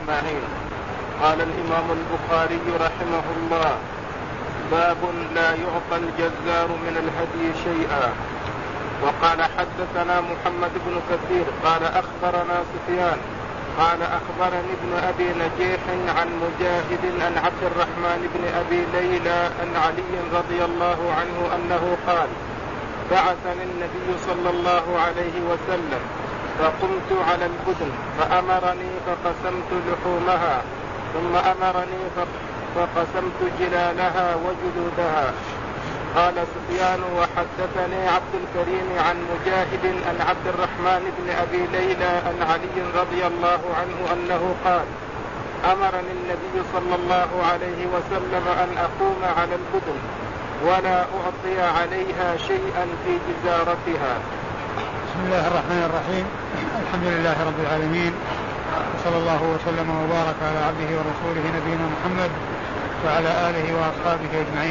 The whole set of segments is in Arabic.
أجمعين. قال الإمام البخاري رحمه الله: باب لا يعطى الجزار من الهدي شيئا. وقال حدثنا محمد بن كثير قال أخبرنا سفيان قال أخبرني ابن أبي نجيح عن مجاهد عن عبد الرحمن بن أبي ليلى عن علي رضي الله عنه أنه قال: بعثني النبي صلى الله عليه وسلم فقمت على البدن فأمرني فقسمت لحومها ثم أمرني فقسمت جلالها وجلودها. قال سفيان: وحدثني عبد الكريم عن مجاهد عن عبد الرحمن بن أبي ليلى عن علي رضي الله عنه أنه قال: أمرني النبي صلى الله عليه وسلم أن أقوم على البدن ولا أعطي عليها شيئا في جزارتها. بسم الله الرحمن الرحيم. الحمد لله رب العالمين، وصلى الله وسلم وبارك على عبده ورسوله نبينا محمد وعلى آله وأصحابه أجمعين.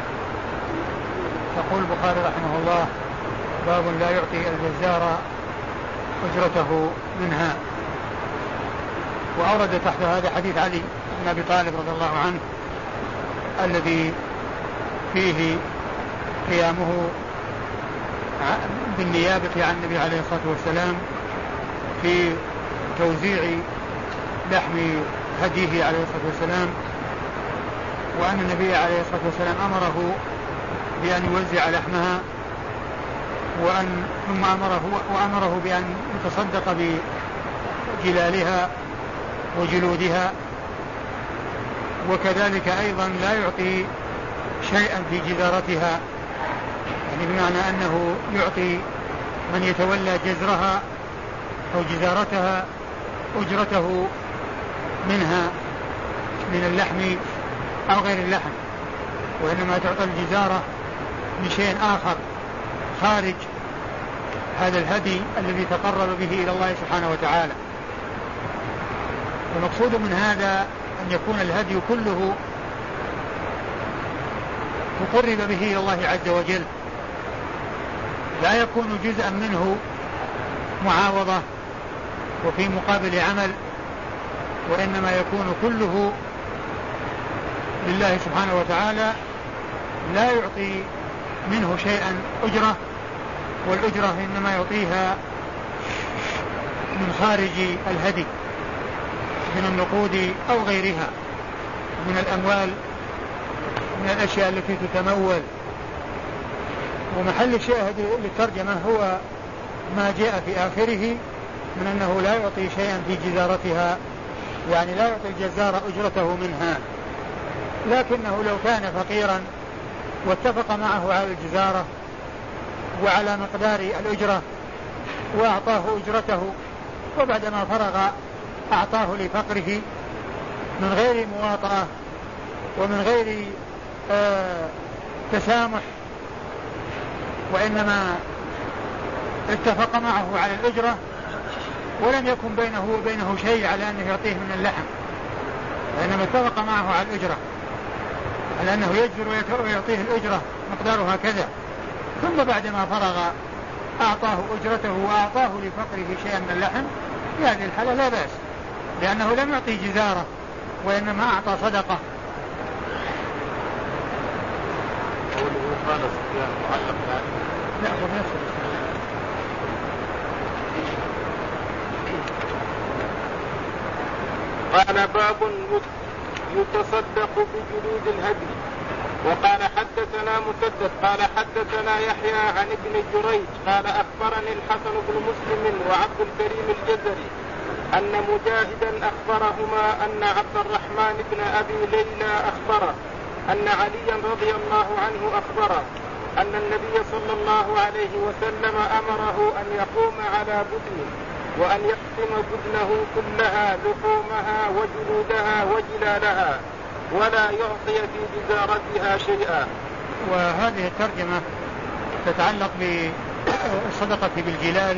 يقول البخاري رحمه الله: باب لا يعطي الجزار أجرته منها. وأورد تحت هذا حديث علي بن أبي طالب رضي الله عنه الذي فيه قيامه بالنيابة عن النبي عليه الصلاة والسلام في توزيع لحم هديه عليه الصلاة والسلام، وأن النبي عليه الصلاة والسلام أمره بأن يوزع لحمها ثم أمره بأن يتصدق بجلالها وجلودها، وكذلك أيضا لا يعطي شيئا في جزارتها، يعني بمعنى أنه يعطي من يتولى جزرها أو جزارتها أجرته منها من اللحم أو غير اللحم، وإنما تعطى الجزارة من شيء آخر خارج هذا الهدي الذي تقرب به إلى الله سبحانه وتعالى. والمقصود من هذا أن يكون الهدي كله تقرب به إلى الله عز وجل، لا يكون جزءا منه معاوضة وفي مقابل عمل، وإنما يكون كله لله سبحانه وتعالى، لا يعطي منه شيئا أجرة، والأجرة إنما يعطيها من خارج الهدي من النقود أو غيرها من الأموال، من الأشياء التي تتمول. ومحل الشاهد للترجمة هو ما جاء في آخره من أنه لا يعطي شيئا في جزارتها، يعني لا يعطي الجزار أجرته منها، لكنه لو كان فقيرا واتفق معه على الجزارة وعلى مقدار الأجرة وأعطاه أجرته، وبعدما فرغ أعطاه لفقره من غير مواطأة ومن غير تسامح، وإنما اتفق معه على الأجرة ولم يكن بينه وبينه شيء على أنه يعطيه من اللحم، وإنما اتفق معه على الأجرة على أنه يجبر ويعطيه الأجرة مقدارها كذا، ثم بعدما فرغ أعطاه أجرته وأعطاه لفقره شيئا من اللحم، في هذه الحالة لا بأس، لأنه لم يعطي جزارة وإنما أعطى صدقة. لا هو بنفسه. قال: باب يتصدق بجلود الهدي. وقال حدثنا مسدد قال حدثنا يحيى عن ابن جريج قال أخبرني الحسن بن مسلم وعبد الكريم الجزري أن مجاهدا أخبرهما أن عبد الرحمن بن أبي ليلى أخبره أن عليا رضي الله عنه أخبره أن النبي صلى الله عليه وسلم أمره أن يقوم على بدنه وأن يقسم بدنه كلها لحومها وجلودها وجلالها ولا يعطي في جزارتها شيئا. وهذه الترجمة تتعلق بالصدقة بالجلال،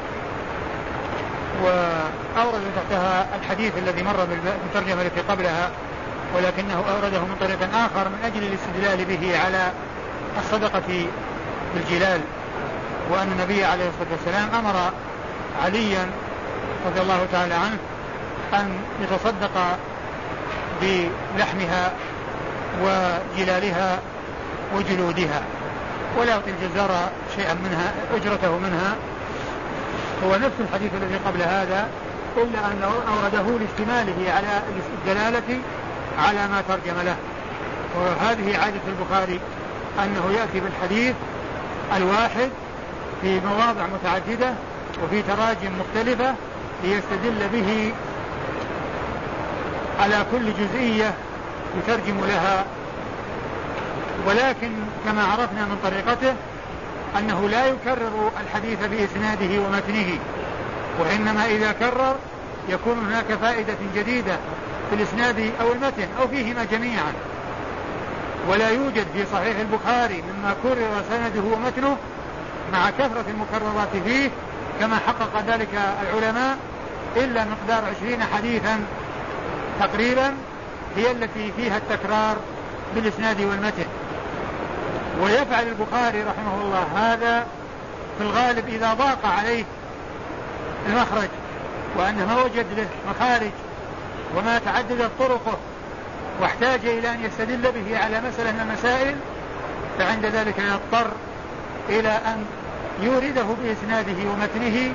وأورد تحتها الحديث الذي مر بالترجمة التي قبلها، ولكنه أورده من طريق آخر من أجل الاستدلال به على الصدقة بالجلال، وأن النبي عليه الصلاة والسلام أمر عليا رضي الله تعالى عنه أن يتصدق بلحمها وجلالها وجلودها، ولا يعطي الجزار شيئا منها أجرته منها. هو نفس الحديث الذي قبل هذا، إلا أنه أورده لاشتماله على الدلالة على ما ترجم له. وهذه عادة البخاري أنه يأتي بالحديث الواحد في مواضع متعددة وفي تراجم مختلفة ليستدل به على كل جزئية يترجم لها. ولكن كما عرفنا من طريقته أنه لا يكرر الحديث بإسناده ومتنه، وإنما إذا كرر يكون هناك فائدة جديدة في الإسناد أو المتن أو فيهما جميعا. ولا يوجد في صحيح البخاري مما كرر سنده ومتنه مع كثرة المكررات فيه كما حقق ذلك العلماء إلا مقدار 20 حديثا تقريبا هي التي فيها التكرار بالإسناد والمتن. ويفعل البخاري رحمه الله هذا في الغالب إذا ضاق عليه المخرج وأنه ما وجد له مخارج وما تعددت طرقه واحتاج إلى أن يستدل به على مسألة من المسائل، فعند ذلك يضطر إلى أن يورده بإسناده ومتنه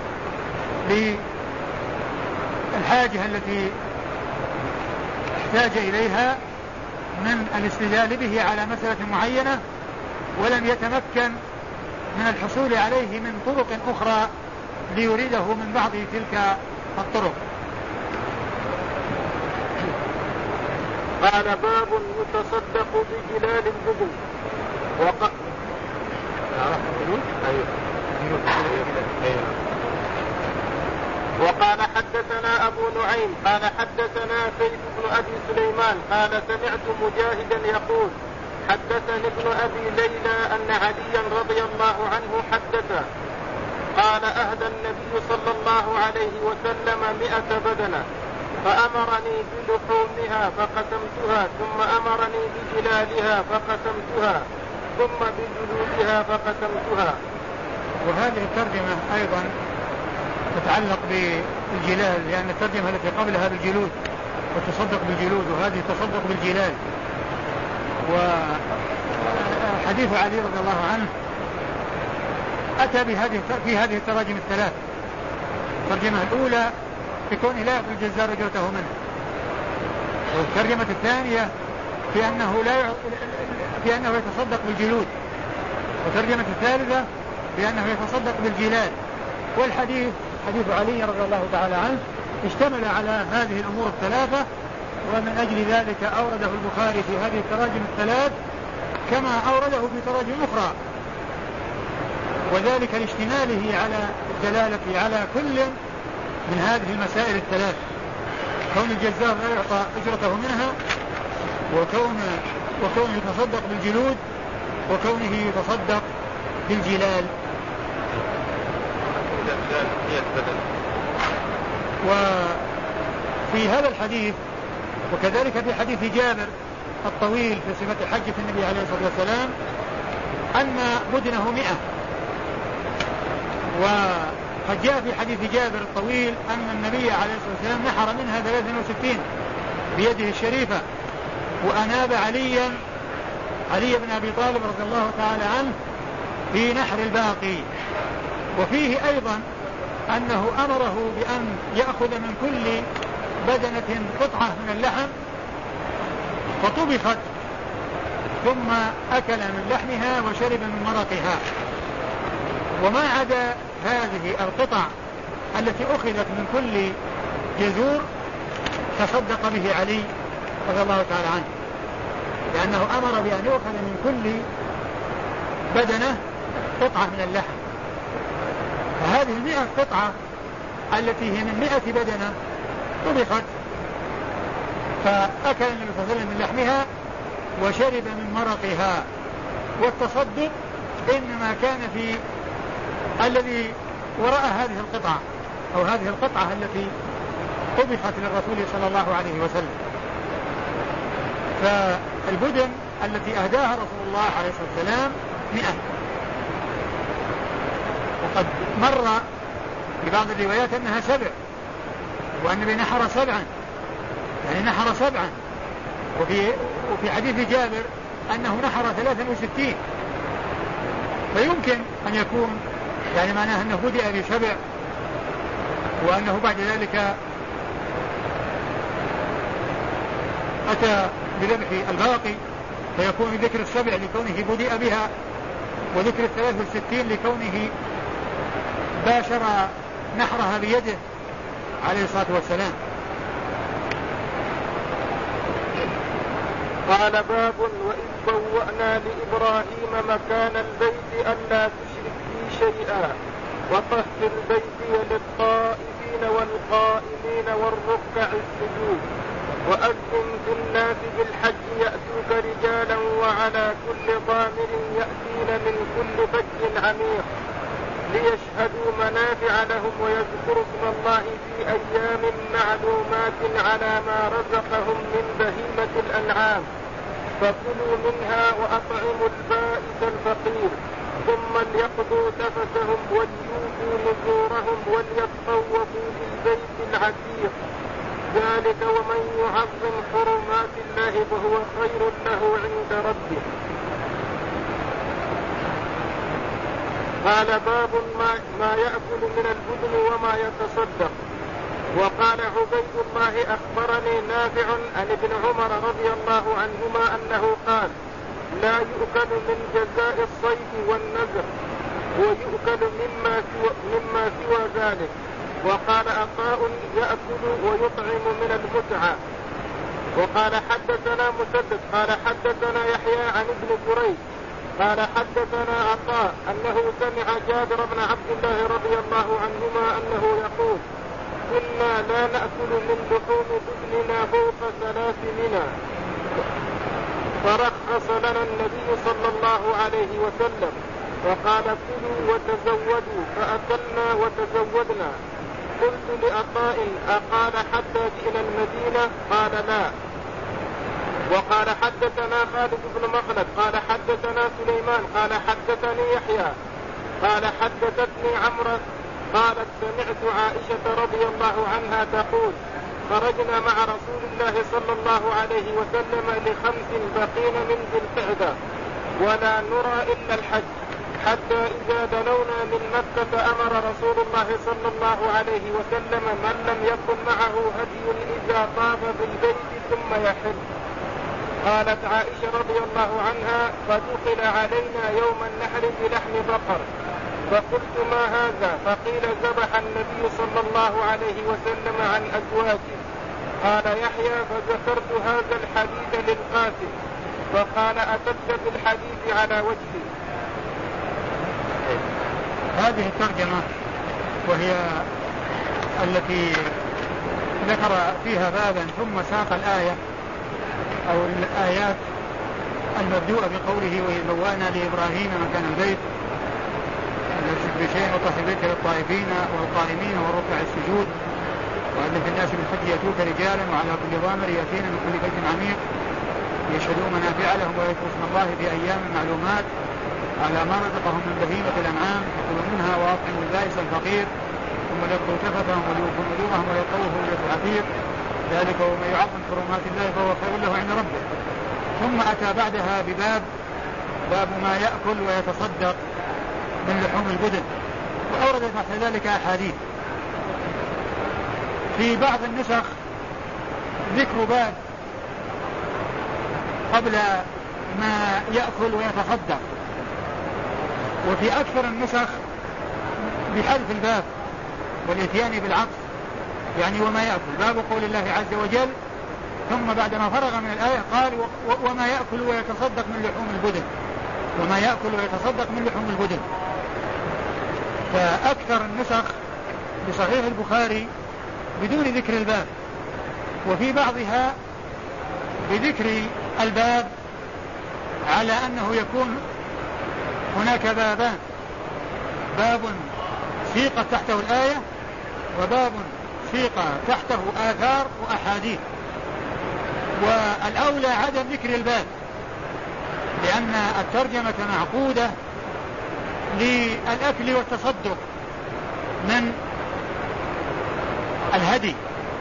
للحاجة التي احتاج إليها من الاستدلال به على مسألة معينة، ولم يتمكن من الحصول عليه من طرق أخرى ليريده من بعض تلك الطرق. قال باب يتصدق بجلال البدن. وقال حدثنا أبو نعيم قال حدثنا سيد بن أبي سليمان قال سمعت مجاهدا يقول حدثني ابن أبي ليلى أن عليا رضي الله عنه حدث قال أهدى النبي صلى الله عليه وسلم 100 بدنة فأمرني بلحومها فقسمتها ثم أمرني بجلالها فقسمتها ثم بجلودها فقسمتها. وهذه الترجمة أيضا تتعلق بالجلال، لأن الترجمة التي قبلها بالجلود وتصدق بالجلود، وهذه تصدق بالجلال. وحديث علي رضي الله عنه أتى في هذه التراجم الثلاث. الترجمة الأولى بكون لا يأخذ الجزار أجرته منه، والترجمة الثانية في أنه يتصدق بالجلود، والترجمة الثالثة بأنه يتصدق بالجلال. والحديث حديث علي رضي الله تعالى عنه اشتمل على هذه الأمور الثلاثة، ومن أجل ذلك أورده البخاري في هذه التراجم الثلاث كما أورده في تراجم أخرى، وذلك لاشتماله على الدلالة على كل من هذه المسائل الثلاث، كون الجزار لا يعطى أجرته منها، وكونه يتصدق بالجلود، وكونه يتصدق بالجلال. وفي هذا الحديث وكذلك في حديث جابر الطويل في صفة حجة النبي عليه الصلاة والسلام أن بدنه 100. وقد جاء في حديث جابر الطويل أن النبي عليه الصلاة والسلام نحر منها 63 بيده الشريفة، وأناب علي بن أبي طالب رضي الله تعالى عنه في نحر الباقي. وفيه أيضا أنه أمره بأن يأخذ من كل بدنة قطعة من اللحم فطبخت ثم أكل من لحمها وشرب من مرقها، وما عدا هذه القطع التي أخذت من كل جزور تصدق به علي رضي الله تعالى عنه، لأنه أمر بأن يأخذ من كل بدنة قطعة من اللحم. فهذه 100 قطعة التي هي من 100 بدنة طبخت، فأكل النبي صلى الله عليه وسلم من لحمها وشرب من مرقها. والتصدق إنما كان في الذي وراء هذه القطعة أو هذه القطعة التي طبخت للرسول صلى الله عليه وسلم. فالبدن التي أهداها رسول الله عليه الصلاة والسلام 100. وقد مر في بعض الروايات أنها 7، والنبي نحر 7 يعني نحر 7. وفي حديث جابر أنه نحر 63. فيمكن أن يكون يعني معناه أنه بدأ ب7 وأنه بعد ذلك أتى بذبح الباقي، فيكون ذكر 7 لكونه بدأ بها، وذكر 63 لكونه باشر نحرها بيده عليه الصلاة والسلام. قال باب وإذ بوأنا لإبراهيم مكان البيت ألا تشرك بي شيئا وطهر بيتي للطائفين والقائمين والركع السجود وأذن في الناس بالحج يأتوك رجالا وعلى كل ضامر يأتين من كل فج عميق ليشهدوا منافع لهم ويذكروا اسم الله في أيام معلومات على ما رزقهم من بهيمة الأنعام فكلوا منها وأطعموا البائس الفقير ثم ليقضوا تفثهم وليوفوا نذورهم وليطوفوا بالبيت العتيق ذلك ومن يعظم حرمات الله فهو خير له عند ربه. قال باب ما يأكل من البدن وما يتصدق. وقال عبيد الله أخبرني نافع عن ابن عمر رضي الله عنهما أنه قال لا يؤكل من جزاء الصيد والنذر ويؤكل مما سوى ذلك. وقال عطاء يأكل ويطعم من المتعة. وقال حدثنا مسدد قال حدثنا يحيى عن ابن جريج قال حدثنا عطاء أنه سمع جابر بن عبد الله رضي الله عنهما أنه يقول كنا لا نأكل من لحوم بدننا فوق 3 منا فرخص لنا النبي صلى الله عليه وسلم وقال كلوا وتزودوا فأكلنا وتزودنا. قلت لعطاء أقال حتى جئنا المدينة قال لا. وقال حدثنا خالد بن مخلد قال حدثنا سليمان قال حدثني يحيى قال حدثتني عمرو قالت سمعت عائشة رضي الله عنها تقول خرجنا مع رسول الله صلى الله عليه وسلم ل5 بقين من ذي القعدة ولا نرى إلا الحج حتى إذا دنونا من مكة أمر رسول الله صلى الله عليه وسلم من لم يكن معه هدي إذا طاف بالبيت ثم يحل. قالت عائشة رضي الله عنها فدخل علينا يوم النحر بلحم بقر فقلت ما هذا فقيل ذبح النبي صلى الله عليه وسلم عن أزواجه. قال يحيى فذكرت هذا الحديث للقاسم فقال أتت بالحديث على وجهه. هذه الترجمة وهي التي ذكر فيها بابا ثم ساق الآية أو الآيات المبدوءة بقوله وإذ بوأنا لإبراهيم مكان البيت لا تشرك بشيء وطهر بيتك للطائفين والقائمين والركع السجود وأذن في الناس بالحج يأتوك رجالا وعلى كل ضامر يأتين من كل فج عميق ليشهدوا منافع لهم ويذكروا اسم الله في أيام معلومات على ما رزقهم من بهيمة الأنعام فكلوا منها وأطعموا البائس الفقير ثم ليقضوا تفثهم وليوفوا نذورهم ويطوفوا بالبيت العتيق ذلك ومن يعظم حرمات الله فهو خير له عند ربه. ثم أتى بعدها باب ما يأكل ويتصدق من لحوم البدن وأورد تحت ذلك أحاديث. في بعض النسخ ذكر باب قبل ما يأكل ويتصدق وفي أكثر النسخ بحذف الباب والإتيان بالعطف يعني وما يأكل باب قول الله عز وجل ثم بعدما فرغ من الآية قال وما يأكل ويتصدق من لحوم البدن وما يأكل ويتصدق من لحوم البدن. فأكثر النسخ بصحيح البخاري بدون ذكر الباب وفي بعضها بذكر الباب على أنه يكون هناك بابان باب سيقت تحته الآية وباب سيق تحته آثار وأحاديث. والأولى عدم ذكر الباب لأن الترجمة معقودة للأكل والتصدق من الهدي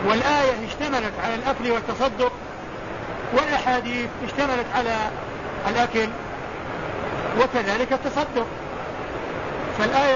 والآية اشتملت على الأكل والتصدق، والأحاديث اشتملت على الأكل وكذلك التصدق. فالآية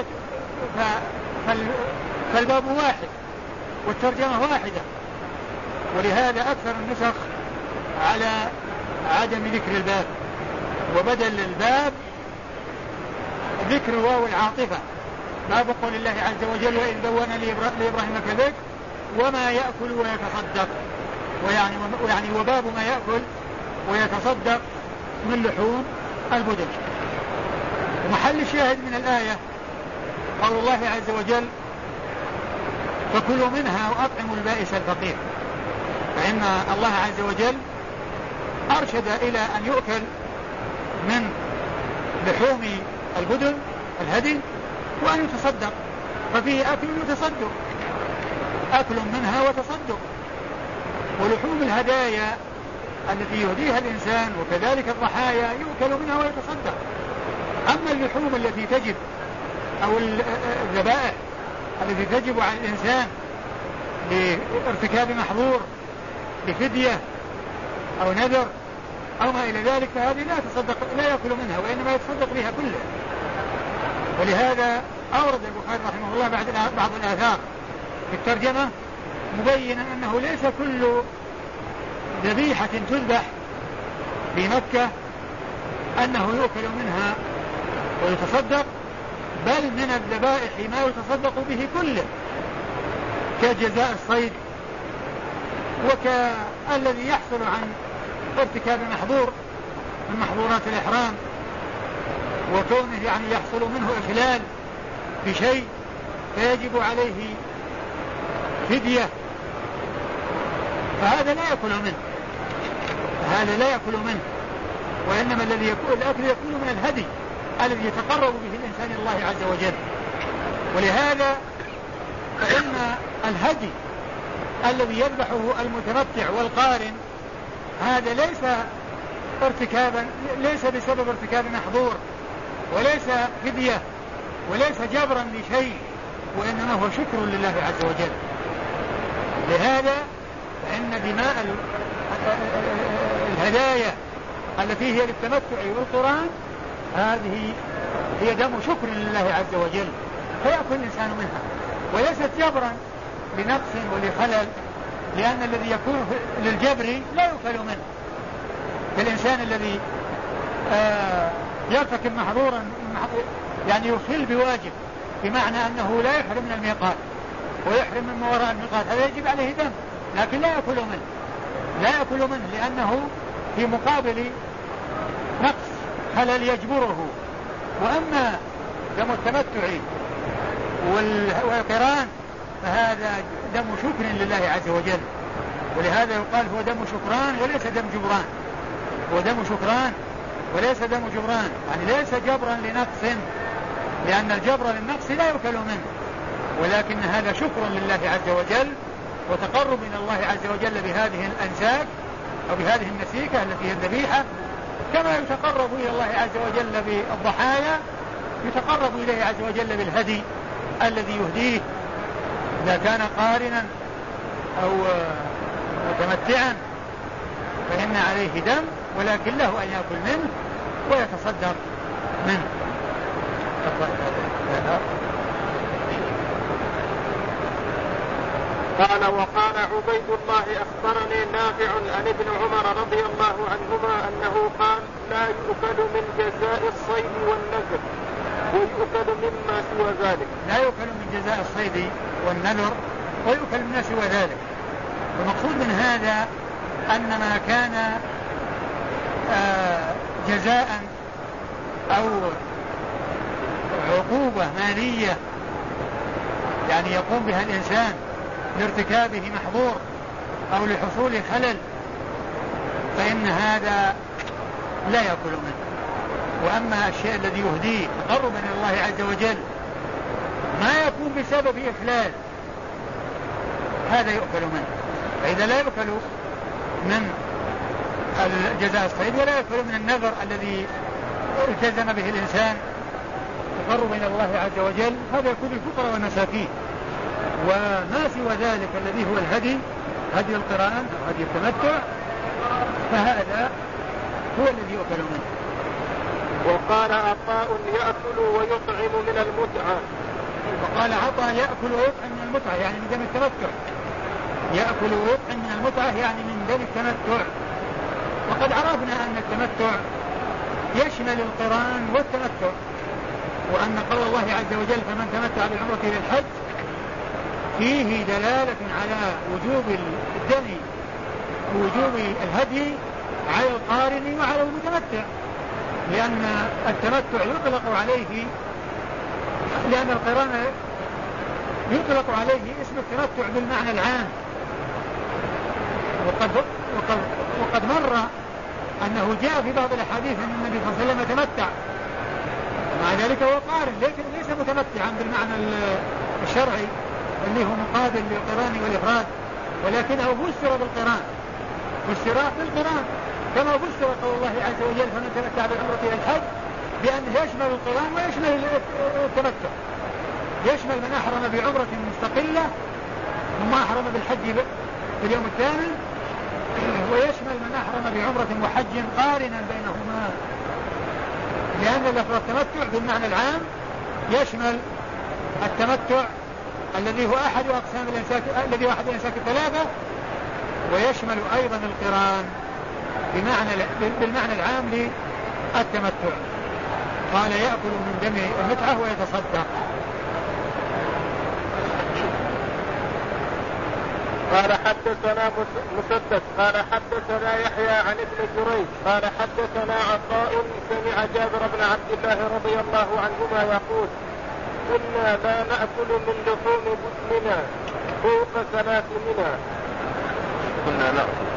فالباب واحد والترجمة واحدة، ولهذا أكثر النسخ على عدم ذكر الباب، وبدل الباب ذكر واو العاطفة، باب قول الله عز وجل وإذ بوأنا لإبراهيم كذلك وما يأكل ويتصدق، ويعني وباب ما يأكل ويتصدق من لحوم البدن. ومحل الشاهد من الآية قول الله عز وجل فكلوا منها وأطعموا البائس الفقير، فإن الله عز وجل أرشد إلى أن يؤكل من لحوم البدن الهدي وأن يتصدق، ففيه أكل وتصدق، أكل منها وتصدق. ولحوم الهدايا التي يهديها الإنسان وكذلك الضحايا يؤكل منها ويتصدق. أما اللحوم التي تجب أو الذبائح التي تجب على الإنسان لارتكاب محظور لفدية أو نذر أو ما إلى ذلك، فهذه لا يأكل منها وإنما يتصدق بها كلها. ولهذا أورد البخاري رحمه الله بعض الآثار في الترجمة مبينا أنه ليس كل ذبيحة تذبح في مكة أنه يؤكل منها ويتصدق، بل من الذبائح ما يتصدق به كله، كجزاء الصيد وكالذي يحصل عن ارتكاب محظور من محظورات الإحرام وكونه يعني يحصل منه إخلال بشيء فيجب عليه فدية، فهذا لا يأكل منه، وإنما الأكل يكون من الهدي الذي يتقرب به الإنسان الله عز وجل. ولهذا فإن الهدي الذي يذبحه المتمتع والقارن هذا ليس بسبب ارتكاب محظور وليس فدية وليس جبرا لشيء، وإنما هو شكر لله عز وجل. لهذا فإن دماء الهدايا التي هي للتمتع والقران هذه هي دم شكر لله عز وجل، فيأكل الإنسان منها، وليست جبرا لنقص ولخلل، لأن الذي يكون للجبر لا يؤكل منه. فالإنسان الذي يرتكب محظورا يعني يخل بواجب، بمعنى أنه لا يحرم من الميقات ويحرم من ما وراء الميقات، هذا يجب عليه دم، لكن لا يأكل منه لأنه في مقابل نقص خلل يجبره. وأما دم التمتع والقران فهذا دم شكر لله عز وجل، ولهذا يقال هو دم شكران وليس دم جبران، هو دم شكران وليس دم جبران، يعني ليس جبرا لنقص، لأن الجبر للنقص لا يؤكل منه، ولكن هذا شكر لله عز وجل وتقرب من الله عز وجل بهذه الأنساك أو بهذه النسيكة التي هي الذبيحة، كما يتقرب إلى الله عز وجل بالضحايا يتقرب إليه عز وجل بالهدي الذي يهديه إذا كان قارنا أو متمتعا فإن عليه دم، ولكن له أن يأكل منه ويتصدق منه. قال وقال عبيد الله أخبرني نافع عن ابن عمر رضي الله عنهما أنه قال لا يؤكل من جزاء الصيد والنذر ويؤكل مما سوى ذلك. لا يؤكل من جزاء الصيد والنذر ويؤكل مما سوى ذلك. المقصود من هذا أن ما كان جزاء أو عقوبة مالية يعني يقوم بها الإنسان لارتكابه محظور أو لحصول خلل فإن هذا لا يأكل منه. وأما الشيء الذي يهديه تقربا إلى الله عز وجل ما يكون بسبب إخلال هذا يؤكل منه. فإذا لا يؤكل من الجزاء الصيد ولا يأكل من النذر الذي التزم به الإنسان تقربا إلى الله عز وجل، هذا يكون الفقراء والمساكين. وما سوى ذلك الذي هو الهدي هدي القران أو هدي التمتع فهذا هو الذي يؤكل منه. وقال عطاء يأكل ويطعم من المتعة. وقال عطاء يأكل ويطعم من المتعة يعني من دم التمتع. يأكل ويطعم من المتعة يعني من دم التمتع. وقد عرفنا أن التمتع يشمل القران والتمتع، وأن قول الله عز وجل فمن تمتع بالعمرة إلى الحج فيه دلالة على وجوب الدم ووجوب الهدي على القارن وعلى المتمتع، لأن التمتع يطلق عليه، لأن القران يطلق عليه اسم التمتع بالمعنى العام. وقد مر أنه جاء في بعض الأحاديث أن النبي صلى الله عليه وسلم تمتع، مع ذلك هو قارن ليس متمتعا بالمعنى الشرعي اللي هو مقابل للقران والإفراد، ولكنه فسر بالقران، فسر بالقران كما فسر قول الله عز وجل فمن تمتع بالعمرة إلى الحج بأنه يشمل القران ويشمل التمتع، يشمل من أحرم بعمرة مستقلة ثم أحرم بالحج في اليوم الثامن، ويشمل من أحرم بعمرة وحج قارنا بينهما، لأن لفظ التمتع بالمعنى العام يشمل التمتع الذي هو أحد أقسام الإنساك الذي هو أحد الإنساك الثلاثة، ويشمل أيضا القران بالمعنى العام للتمتع. قال يأكل من دم المتعة ويتصدق. قال حدثنا مسدد قال حدثنا يحيى عن ابن جريج قال حدثنا عطاء سمع جابر بن عبد الله رضي الله عنهما يقول كنا لا نأكل من لحوم بطننا فوق 3 منى. كنا نأكل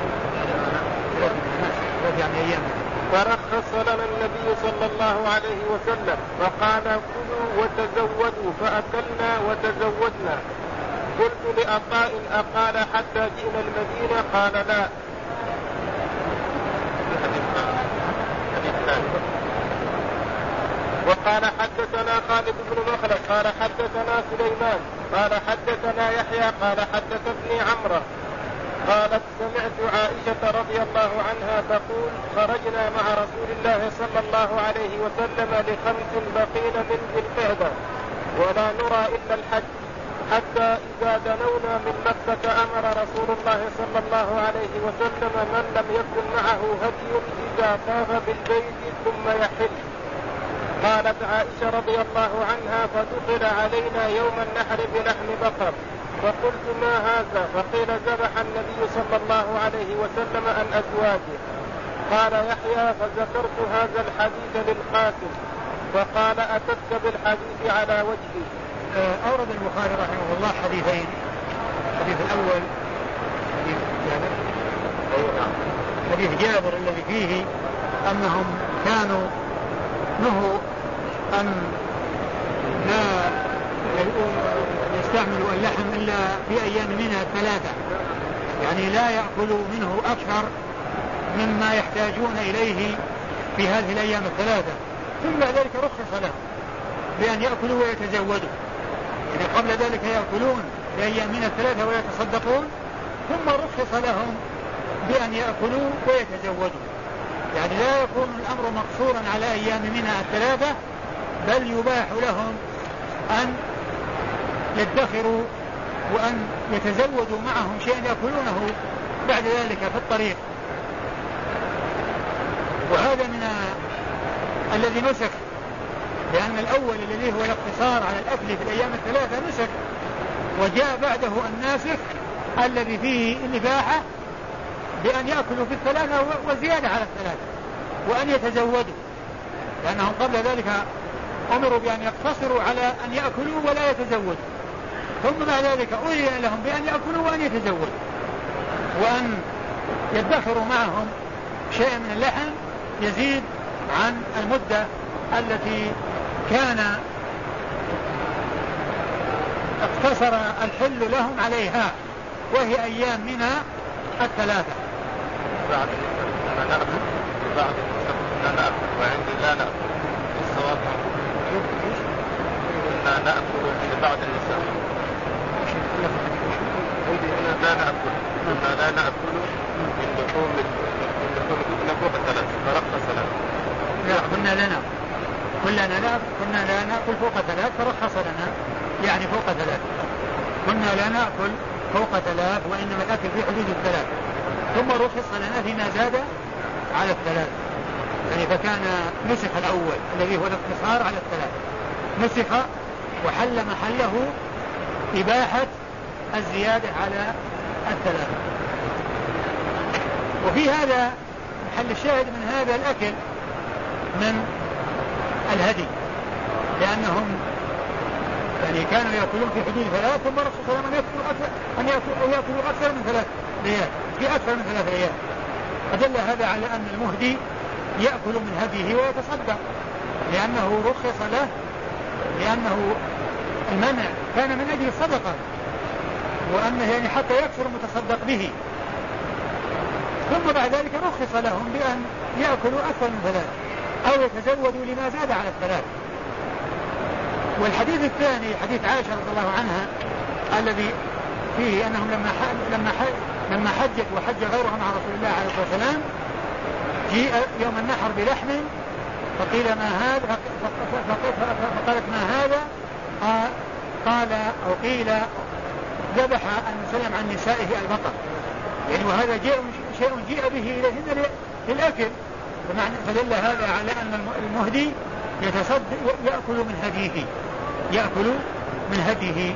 فرخص لنا النبي صلى الله عليه وسلم فقال كلوا وتزودوا فأكلنا وتزودنا. قلت لعطاء أقال حتى جئنا المدينة؟ قال لا. وقال حدثنا خالد بن مخلد قال حدثنا سليمان قال حدثنا يحيى قال حدثتني عمرو قالت سمعت عائشة رضي الله عنها تقول خرجنا مع رسول الله صلى الله عليه وسلم ل5 بقين من ذي القعدة ولا نرى إلا الحج، حتى إذا دنونا من مكة أمر رسول الله صلى الله عليه وسلم من لم يكن معه هدي إذا طاف بالبيت ثم يحل. قالت عائشة رضي الله عنها فدخل علينا يوم النحر بلحم بقر فقلت ما هذا؟ فقيل ذبح النبي صلى الله عليه وسلم عن أزواجه. قال يحيى فذكرت هذا الحديث للقاسم فقال أتتك بالحديث على وجهه. أورد البخاري رحمه الله حديثين، الحديث الأول حديث جابر الذي فيه أنهم كانوا نهوا أن لا يستعملوا اللحم إلا في أيام منها 3، يعني لا يأكلوا منه أكثر مما يحتاجون إليه في هذه الأيام 3، ثم بعد ذلك رخص لهم بأن يأكلوا ويتزودوا، يعني قبل ذلك يأكلون في أيام منها 3 ويتصدقون، ثم رخص لهم بأن يأكلوا ويتزودوا، يعني لا يكون الأمر مقصورا على أيام منها 3، بل يباح لهم أن يدخروا وأن يتزودوا معهم شيئا يأكلونه بعد ذلك في الطريق. وهذا من الذي نسك، لأن الأول الذي هو الاقتصار على الأكل في الأيام 3 نسك، وجاء بعده الناسخ الذي فيه الإباحة بأن يأكلوا في 3 وزيادة على 3 وأن يتزودوا، لأنهم قبل ذلك أمروا بأن يقتصروا على أن يأكلوا ولا يتزودوا، ثم بعد ذلك أذن لهم بأن يأكلوا وأن يتزودوا وأن يدخروا معهم شيئا من اللحم يزيد عن المدة التي كان اقتصر الحل لهم عليها، وهي أيام منها 3. بعد أنا نأكل بعد لا نأكل وعندي لا نأكل الصواب كنا نأكل في بعض النساء عندي أنا كنا لا نأكل من لحوم الإبل فوق 3 فرخص لنا. لا كنا لا نأكل فوق 3 فرخص لنا، يعني فوق 3. كنا لا نأكل فوق 3 وإنما الأكل في حدود 3، ثم رخص لنا فيما زاد على 3. يعني فكان نسخ الأول الذي هو الاقتصار على 3 نسخ وحل محله إباحة الزيادة على 3. وفي هذا محل الشاهد من هذا الأكل من الهدي، لأنهم يعني كانوا يأكلون في حدود 3 ثم رخص لهم أن يأكلوا أكثر من 3 ريال في أكثر من 3 ريال. فدل هذا على أن المهدي يأكل من هديه ويتصدق، لأنه رخص له، لأنه المنع كان من أجل الصدقة، وأنه يعني حتى يكثر المتصدق به. ثم بعد ذلك رخص لهم بأن يأكلوا أكثر من 3 أو يتزودوا لما زاد على 3. والحديث الثاني حديث عائشة رضي الله عنها الذي فيه أنهم لما حجت وحج غيرها مع رسول الله عليه الصلاة والسلام جيء يوم النحر بلحم فقيل ما هذا، فقالت ما هذا، قال أو قيل ذبح النبي صلى الله عليه وسلم عن نسائه البقر، يعني وهذا شيء جيء به إليهن للأكل، فدل هذا على أن المهدي يأكل من هديه.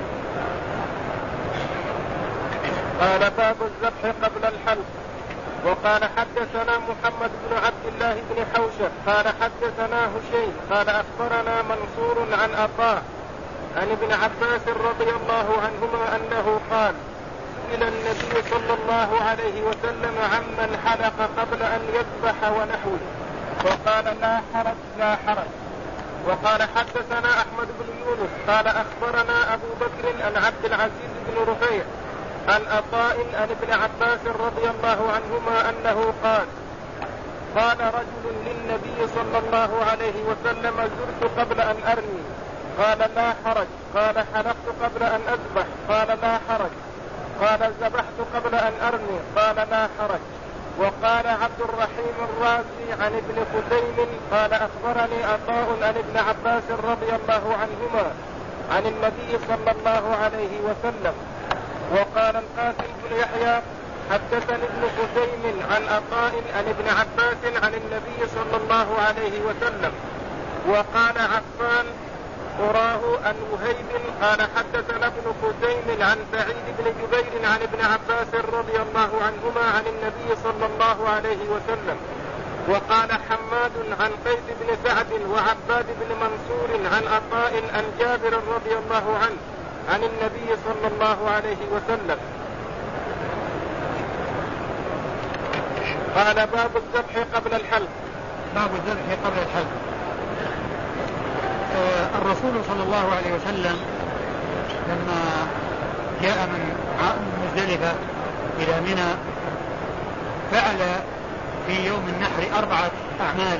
قال باب الذبح قبل الحلق. وقال حدثنا محمد بن عبد الله بن حوشب قال حدثنا هشيم قال أخبرنا منصور عن عطاء عن ابن عباس رضي الله عنهما أنه قال إلى النبي صلى الله عليه وسلم عمن حلق قبل أن يذبح ونحوه وقال لا حرج. وقال حدثنا أحمد بن يونس قال أخبرنا أبو بكر عن عبد العزيز بن رفيع عن عطاء عن ابن عباس رضي الله عنهما أنه قال رجل للنبي صلى الله عليه وسلم زرت قبل أن أرمي قال لا حرج. قال حلقت قبل أن أذبح قال لا حرج. قال ذبحت قبل أن أرمي قال لا حرج. وقال عبد الرحيم الرازي عن ابن خزيم قال أخبرني عطاء عن ابن عباس رضي الله عنهما عن النبي صلى الله عليه وسلم. وقال القاسم بن يحيى حدثني ابن خزيم عن عطاء عن ابن عباس عن النبي صلى الله عليه وسلم. وقال عفان أراه عن وهيب قال حدثنا ابن خزيم عن سعيد بن جبير عن ابن عباس رضي الله عنهما عن النبي صلى الله عليه وسلم. وقال حماد عن قيس بن سعد وعباد بن منصور عن عطاء عن جابر رضي الله عنه عن النبي صلى الله عليه وسلم. قال باب الذبح قبل الحلق. باب الذبح قبل الحلق. الرسول صلى الله عليه وسلم لما جاء من مزدلفة إلى منى فعل في يوم النحر 4 أعمال.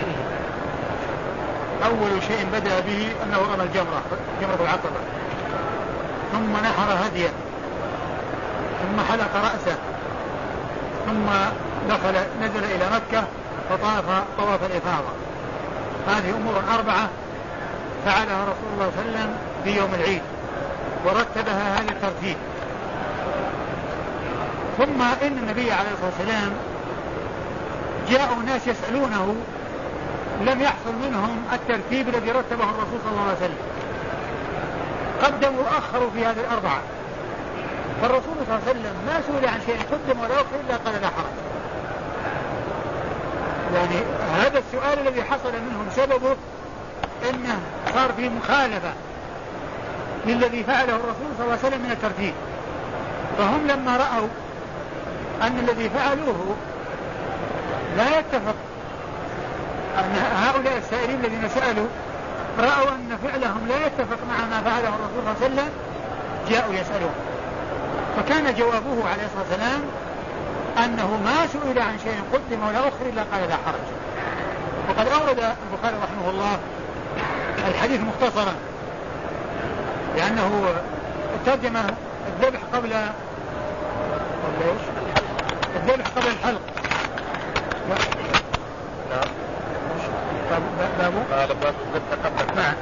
أول شيء بدأ به أنه رمى جمرة العقبة، ثم نحر هديا، ثم حلق رأسه، ثم نزل إلى مكة فطاف طواف الإفاضة. هذه أمور 4 فعلها رسول الله صلى الله عليه وسلم في يوم العيد ورتبها هذا الترتيب. ثم إن النبي عليه الصلاة والسلام جاءوا ناس يسألونه لم يحصل منهم الترتيب الذي رتبه الرسول صلى الله عليه وسلم، قدموا وأخروا في هذه 4. فالرسول صلى الله عليه وسلم ما سئل عن شيء قدم ولا أخر إلا قال لا حرج. يعني هذا السؤال الذي حصل منهم سببه إنه صار في مخالفة للذي فعله الرسول صلى الله عليه وسلم من الترتيب. فهم لما رأوا أن الذي فعلوه لا يتفق، أن هؤلاء السائلين الذين سألوا رأوا أن فعلهم لا يتفق مع ما فعله الرسول صلى الله عليه وسلم جاءوا يسألون. فكان جوابه عليه الصلاة والسلام أنه ما سئل عن شيء قدم ولا أخر إلا قال لا حرج. وقد أورد البخاري رحمه الله الحديث مختصرا، لأنه ترجم الذبح قبل تقبل. نعم.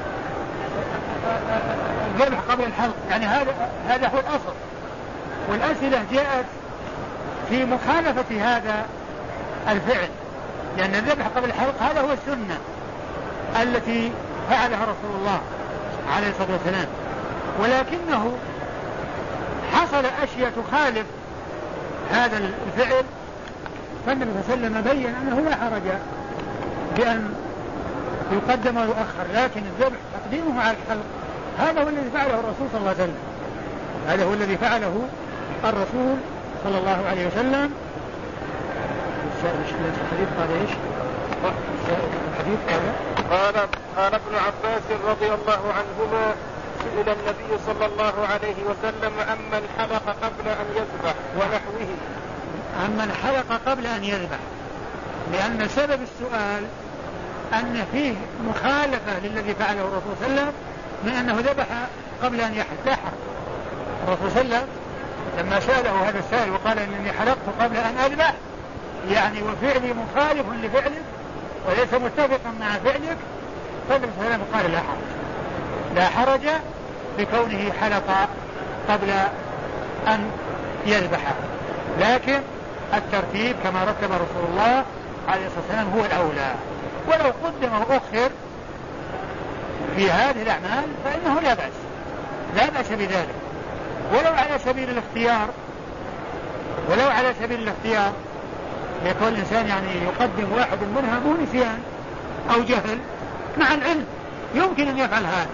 الذبح قبل الحلق يعني هذا هو الأصل، والأسئلة جاءت في مخالفة هذا الفعل، لأن الذبح قبل الحلق هذا هو السنة التي فعلها رسول الله عليه الصلاة والسلام، ولكنه حصل أشياء تخالف هذا الفعل، فالنبي صلى الله عليه وسلم بين أنه لا حرج بأن يقدم ويؤخر، لكن الذبح تقديمه على الحلق هذا هو الذي فعله الرسول صلى الله عليه وسلم، هذا هو الذي فعله الرسول صلى الله عليه وسلم. الحديث قال ايش؟ الحديث قال ابن عباس رضي الله عنهما سئل النبي صلى الله عليه وسلم أمن حلق قبل أن يذبح ونحوه. أمن حلق قبل أن يذبح، لأن سبب السؤال أن فيه مخالفة للذي فعله الرسول صلى الله عليه وسلم من أنه ذبح قبل أن يحلق. الرسول صلى الله عليه وسلم لما سأله هذا السائل وقال إنني حلقت قبل أن أذبح، يعني وفعلي مخالف لفعلك وليس متفقا مع فعلك، فالنبي صلى الله عليه وسلم قال لا حرج بكونه حلق قبل أن يذبح، لكن الترتيب كما رتب رسول الله عليه الصلاة والسلام هو الأولى، ولو قدم وأخر في هذه الأعمال فإنه لا بأس بذلك، ولو على سبيل الاختيار يكون الإنسان يعني يقدم واحد منها مو نسيان أو جهل، مع العلم يمكن أن يفعل هذا،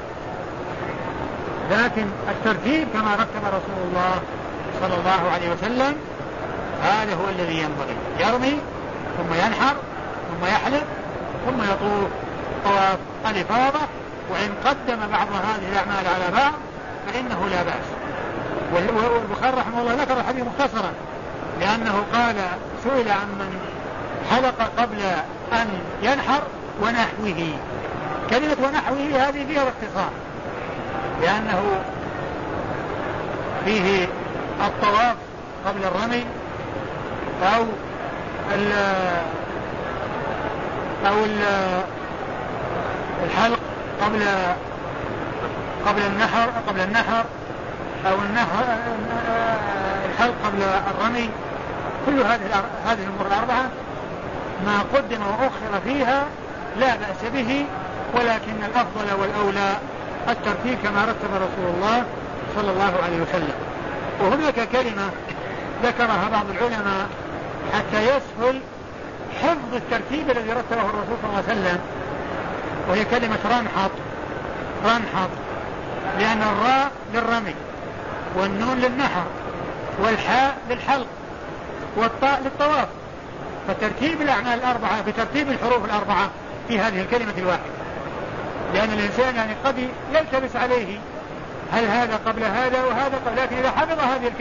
لكن الترتيب كما رتب رسول الله صلى الله عليه وسلم هذا هو الذي ينبغي، يرمي ثم ينحر ثم يحلق ثم يطوف طواف الإفاضة، وإن قدم بعض هذه الأعمال على بعض فإنه لا بأس. والبخاري رحمه الله ذكر الحديث مختصرا، لأنه قال سئل عن من حلق قبل أن ينحر ونحوه، كلمة ونحوه هذه فيها الاختصار، لأنه فيه الطواف قبل الرمي أو الحلق قبل النحر أو الحلق قبل الرمي، كل هذه الأمور الأربعة ما قدم وأخر فيها لا بأس به، ولكن الأفضل والأولى الترتيب كما رتب رسول الله صلى الله عليه وسلم. وهناك كلمة ذكرها بعض العلماء حتى يسهل حفظ الترتيب الذي رتبه الرسول صلى الله عليه وسلم، وهي كلمة رنحط، لأن الراء للرمي والنون للنحر والحاء للحلق والطاء للطواف، فترتيب الأعمال الأربعة بترتيب الحروف الأربعة في هذه الكلمة الواحدة، لأن الإنسان يعني قد يلتبس عليه هل هذا قبل هذا وهذا قبل، لكن إذا حفظ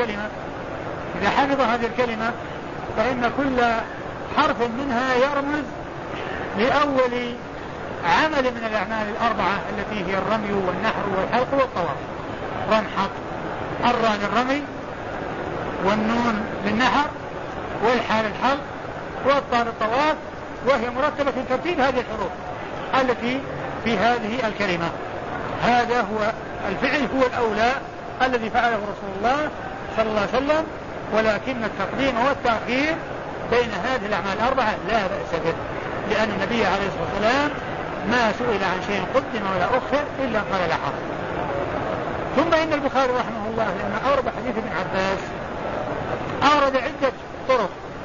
هذه الكلمة فإن كل حرف منها يرمز لأول عمل من الأعمال الأربعة التي هي الرمي والنحر والحلق والطواف. رنحط، الراء للرمي والنون للنحر والحاء للحلق والطاء للطواف، وهي مرتبة في ترتيب هذه الحروف التي في هذه الكلمة. هذا هو الفعل هو الأولى الذي فعله رسول الله صلى الله عليه وسلم، ولكن التقديم والتأخير بين هذه الأعمال الأربعة لا بأس به، لأن النبي عليه الصلاة والسلام ما سئل عن شيء قدم ولا أخر إلا قال لا حرج. ثم إن البخاري رحمه الله لما أورد حديث ابن عباس أورد عدة طرق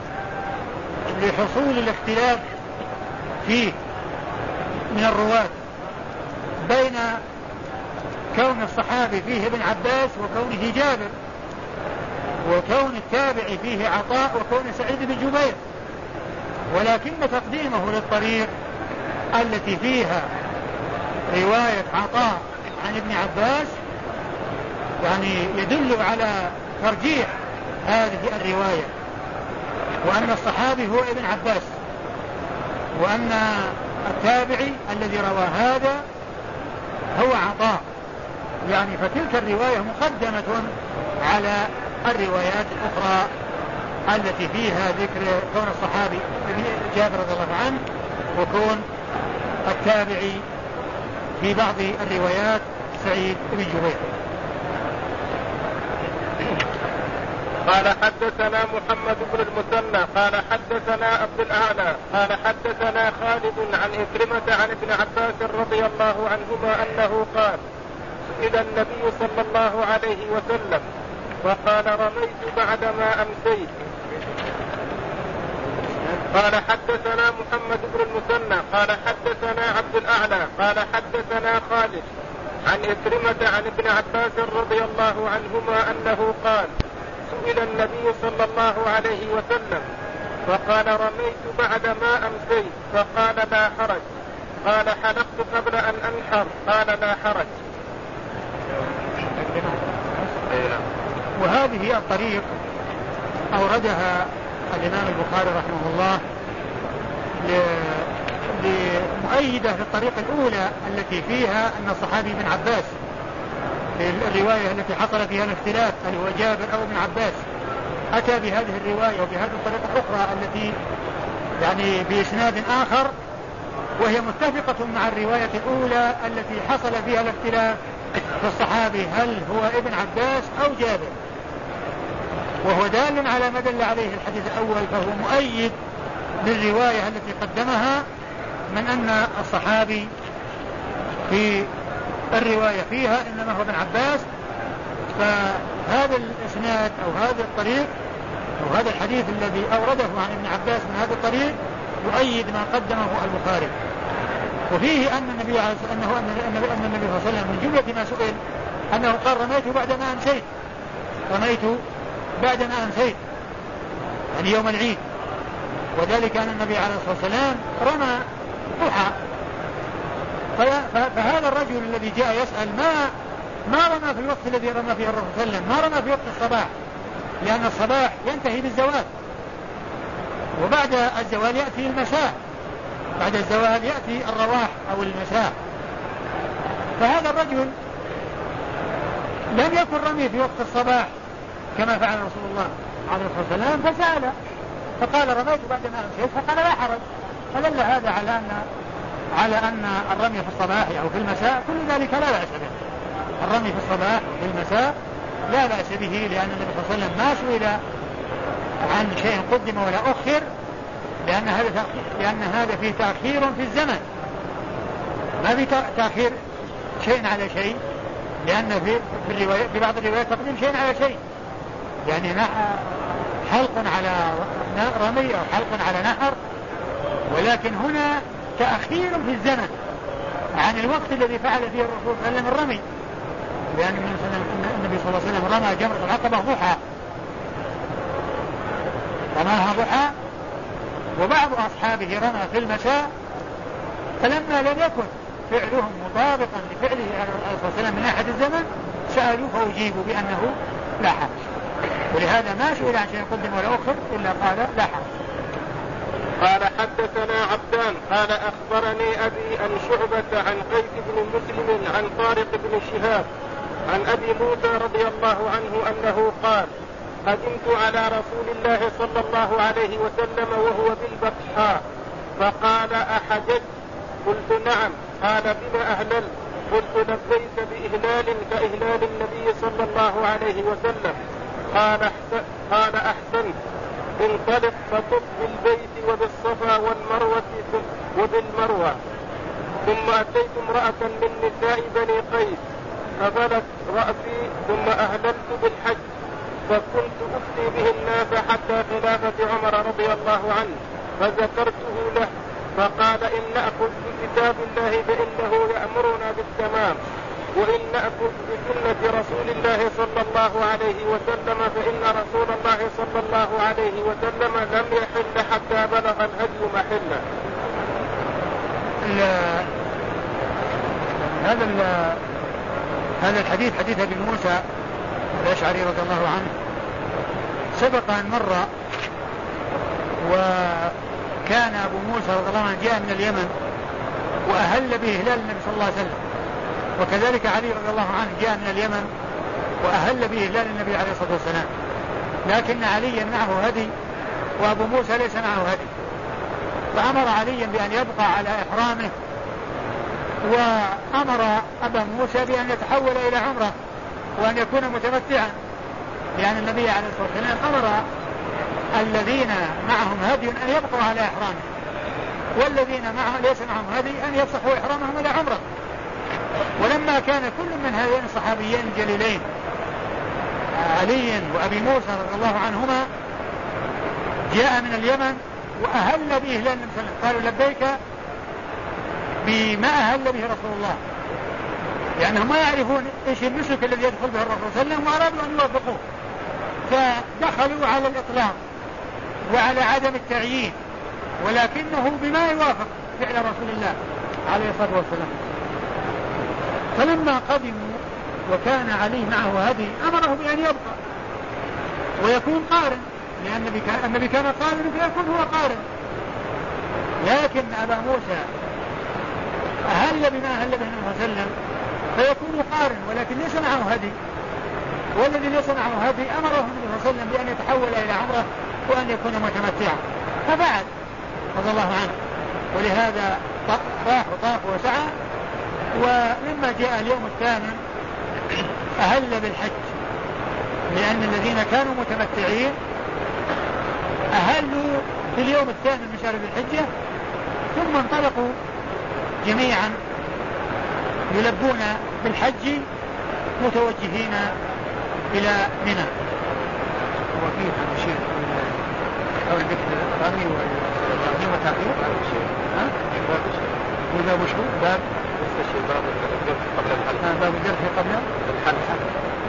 لحصول الاختلاف فيه من الرواة بين كون الصحابي فيه ابن عباس وكونه جابر، وكون التابعي فيه عطاء وكون سعيد بن جبير، ولكن تقديمه للطريق التي فيها رواية عطاء عن ابن عباس يعني يدل على ترجيح هذه الرواية، وأن الصحابي هو ابن عباس، وأن التابعي الذي روى هذا هو عطاء، يعني فتلك الرواية مقدمة على الروايات الأخرى التي فيها ذكر كون الصحابي جابر رضي الله عنه وكون التابعي في بعض الروايات سعيد بن جبير. قال حدثنا محمد بن المثنى قال حدثنا عبد الأعلى قال حدثنا خالد عن إكرمة عن ابن عباس رضي الله عنهما أنه قال سئل النبي صلى الله عليه وسلم وقال رميت بعدما أمسيت. قال حدثنا محمد بن المثنى قال حدثنا عبد الأعلى قال حدثنا خالد عن إكرمة عن ابن عباس رضي الله عنهما أنه قال سئل النبي صلى الله عليه وسلم وقال رميت بعدما أمسيت فقال لا حرج. قال حلقت قبل أن أنحر قال لا حرج. وهذه الطريق أوردها الإمام البخاري رحمه الله لمؤيدة في الطريقة الأولى التي فيها أن الصحابي ابن عباس في الرواية التي حصل فيها الاختلاف هل هو جابر أو ابن عباس أتى بهذه الرواية وبهذه الطريقة الأخرى التي يعني بإسناد آخر وهي متفقة مع الرواية الأولى التي حصل فيها الاختلاف في الصحابي هل هو ابن عباس أو جابر، وهو دال على ما دل عليه الحديث الأول، فهو مؤيد للرواية التي قدمها من أن الصحابي في الرواية فيها إنما هو ابن عباس. فهذا الإسناد أو هذا الطريق أو هذا الحديث الذي أورده عن ابن عباس من هذا الطريق يؤيد ما قدمه البخاري. وفيه أن النبي صلى الله عليه وسلم من جملة ما سئل أنه قال رميت بعدما أمسيت، رميت بعدما أمسيت يعني يوم العيد، وذلك أن النبي عليه الصلاة والسلام رمى ضحى. فهذا الرجل الذي جاء يسأل ما رمى في الوقت الذي رمى فيه الرسول صلى الله عليه وسلم، ما رمى في وقت الصباح، لأن الصباح ينتهي بالزوال وبعد الزوال يأتي المساء، بعد الزوال يأتي الرواح أو المساء. فهذا الرجل لم يكن رمي في وقت الصباح كما فعل رسول الله عليه الصلاة والسلام، فسأل فقال رميت بعدما أمسيت فقال لا حرج. فدل هذا على أن الرمي في الصباح أو في المساء كل ذلك لا بأس به. الرمي في الصباح في المساء لا بأس به، لأن النبي صلى الله عليه وسلم ما سئل عن شيء قدم ولا أخر، لأن هذا فيه تأخير في الزمن، ما في تأخير شيء على شيء، لأن في بعض الروايات تقدم شيء على شيء، يعني حلق على رمي أو حلق على نحر، ولكن هنا تأخير في الزمن عن الوقت الذي فعل فيه الرسول صلى الله عليه وسلم الرمي، لأن النبي صلى الله عليه وسلم رمى جمرة العقبة ضحى، رماها ضحى، وبعض أصحابه رمى في المساء، فلما لم يكن فعلهم مطابقا لفعله عليه الصلاة والسلام من ناحية الزمن سألوا فأجيبوا بأنه لا حرج، ولهذا ما سئل عن شيء قدم ولا أخر إلا قال لا حرج. قال حدثنا عبدان قال أخبرني أبي أن شعبة عن قيس بن مسلم عن طارق بن شهاب عن أبي موسى رضي الله عنه أنه قال قدمت على رسول الله صلى الله عليه وسلم وهو بالبطحاء فقال أحججت؟ قلت نعم. قال بما أهللت؟ قلت لبيت بإهلال كإهلال النبي صلى الله عليه وسلم. قال أحسنت، انطلق فطف بالبيت وبالصفا والمروة وبالمروة. ثم أتيت امرأة من نساء بني قيس فبلت رأسي ثم أهللت بالحج، فكنت أفتي به الناس حتى خلافة عمر رضي الله عنه، فذكرته له فقال إن نأخذ بكتاب الله فإنه يأمرنا بالتمام، وإن نأخذ بسنة رسول الله صلى الله عليه وسلم فإن رسول الله صلى الله عليه وسلم لم يحل حتى بلغ الهدي محله. هذا الحديث حديث ابي موسى الأشعري رضي الله عنه سبق أن مر، وكان أبو موسى رضي الله عنه جاء من اليمن وأهل به هلال النبي صلى الله عليه وسلم، وكذلك علي رضي الله عنه جاء من اليمن وأهل به هلال النبي عليه الصلاة والسلام، لكن عليا معه هدي وأبو موسى ليس معه هدي، فأمر عليا بأن يبقى على إحرامه وأمر أبا موسى بأن يتحول إلى عمرة وأن يكون متمتعا، لأن النبي عليه الصلاة والسلام أمر الذين معهم هدي أن يبقوا على إحرامهم، والذين ليس معهم هدي أن يفسخوا إحرامهم إلى عمرة. ولما كان كل من هذين الصحابيين الجليلين علي وأبي موسى رضي الله عنهما جاء من اليمن وأهل به إهلال النبي صلى الله عليه وسلم، قالوا لبيك بما أهل به رسول الله، لأنهم ما يعرفون إيش النسك الذي يدخل به الرسول صلى الله عليه وسلم، وأرادوا أن يوافقوه فدخلوا على الإطلاق وعلى عدم التعيين، ولكنه بما يوافق فعل رسول الله عليه الصلاة والسلام. فلما قدموا وكان علي معه هدي أمره بأن يبقى ويكون قارن، لأن النبي كان قارن فيكون هو قارن. لكن أبا موسى أهل بما أهل به النبي صلى الله عليه وسلم فيكون قارن ولكن ليس معه هدي، والذي ليس معه هدي أمره النبي صلى الله عليه وسلم بأن يتحول إلى عمره وأن يكون متمتعا، ففعل رضي الله عنه. ولهذا راح وطاف وسعى. ولما جاء اليوم الثامن أهل بالحج، لأن الذين كانوا متمتعين أهلوا في اليوم الثامن من شهر ذي الحجة، ثم انطلقوا جميعا يلبون بالحج متوجهين إلى منى. وفيه هذا الشيء أو الذكر الرامي والرامي وتعقيب وإذا وشو باب قبل الحل، باب الجرح قبل الحل.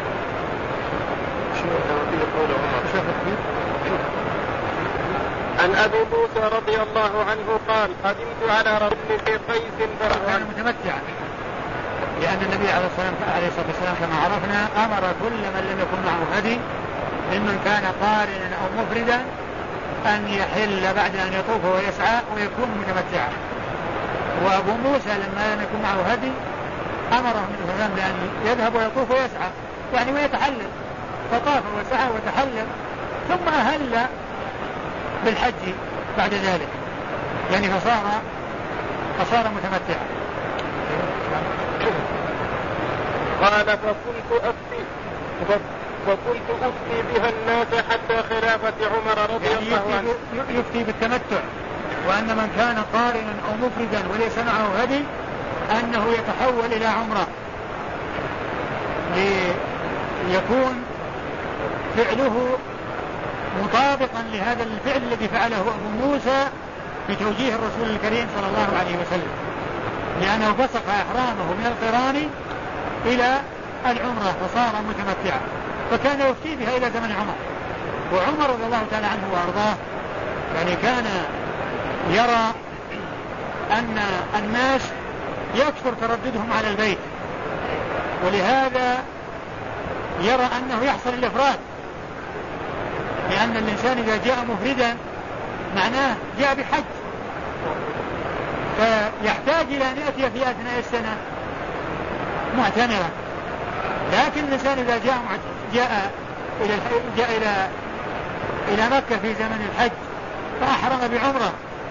عن أبي موسى رضي الله عنه قال قدمت على رجل في قيس كان متمتعا، لأن النبي عليه الصلاة والسلام كما عرفنا أمر كل من لم يكن معه هدي ممن كان قارنا أو مفردا أن يحل بعد أن يطوف ويسعى ويكون متمتعا. وأبو موسى لما لم يكن معه هدي أمره النبي صلى الله عليه وسلم بأن يذهب ويطوف ويسعى يعني ويتحلل، فطاف وسعى وتحلل ثم أهل بالحج بعد ذلك، يعني فصار متمتعا. قال فكنت أفتي بها الناس حتى خلافة عمر رضي الله عنه. يفتي بالتمتع، وأن من كان قارنا أو مفردا وليس معه هدي أنه يتحول إلى عمرة ليكون فعله مطابقا لهذا الفعل الذي فعله أبو موسى بتوجيه الرسول الكريم صلى الله عليه وسلم، لأنه فسخ إحرامه من القران إلى العمرة فصار متمتعا، فكان يفتي بها إلى زمن عمر. وعمر رضي الله تعالى عنه وأرضاه يعني كان يرى أن الناس يكثر ترددهم على البيت، ولهذا يرى أنه يحصل الإفراد، لأن الإنسان إذا جاء مفردا معناه جاء بحج، فيحتاج إلى أن يأتي في أثناء السنة معتمرا. لكن الإنسان إذا جاء إلى مكة في زمن الحج فأحرم بعمرة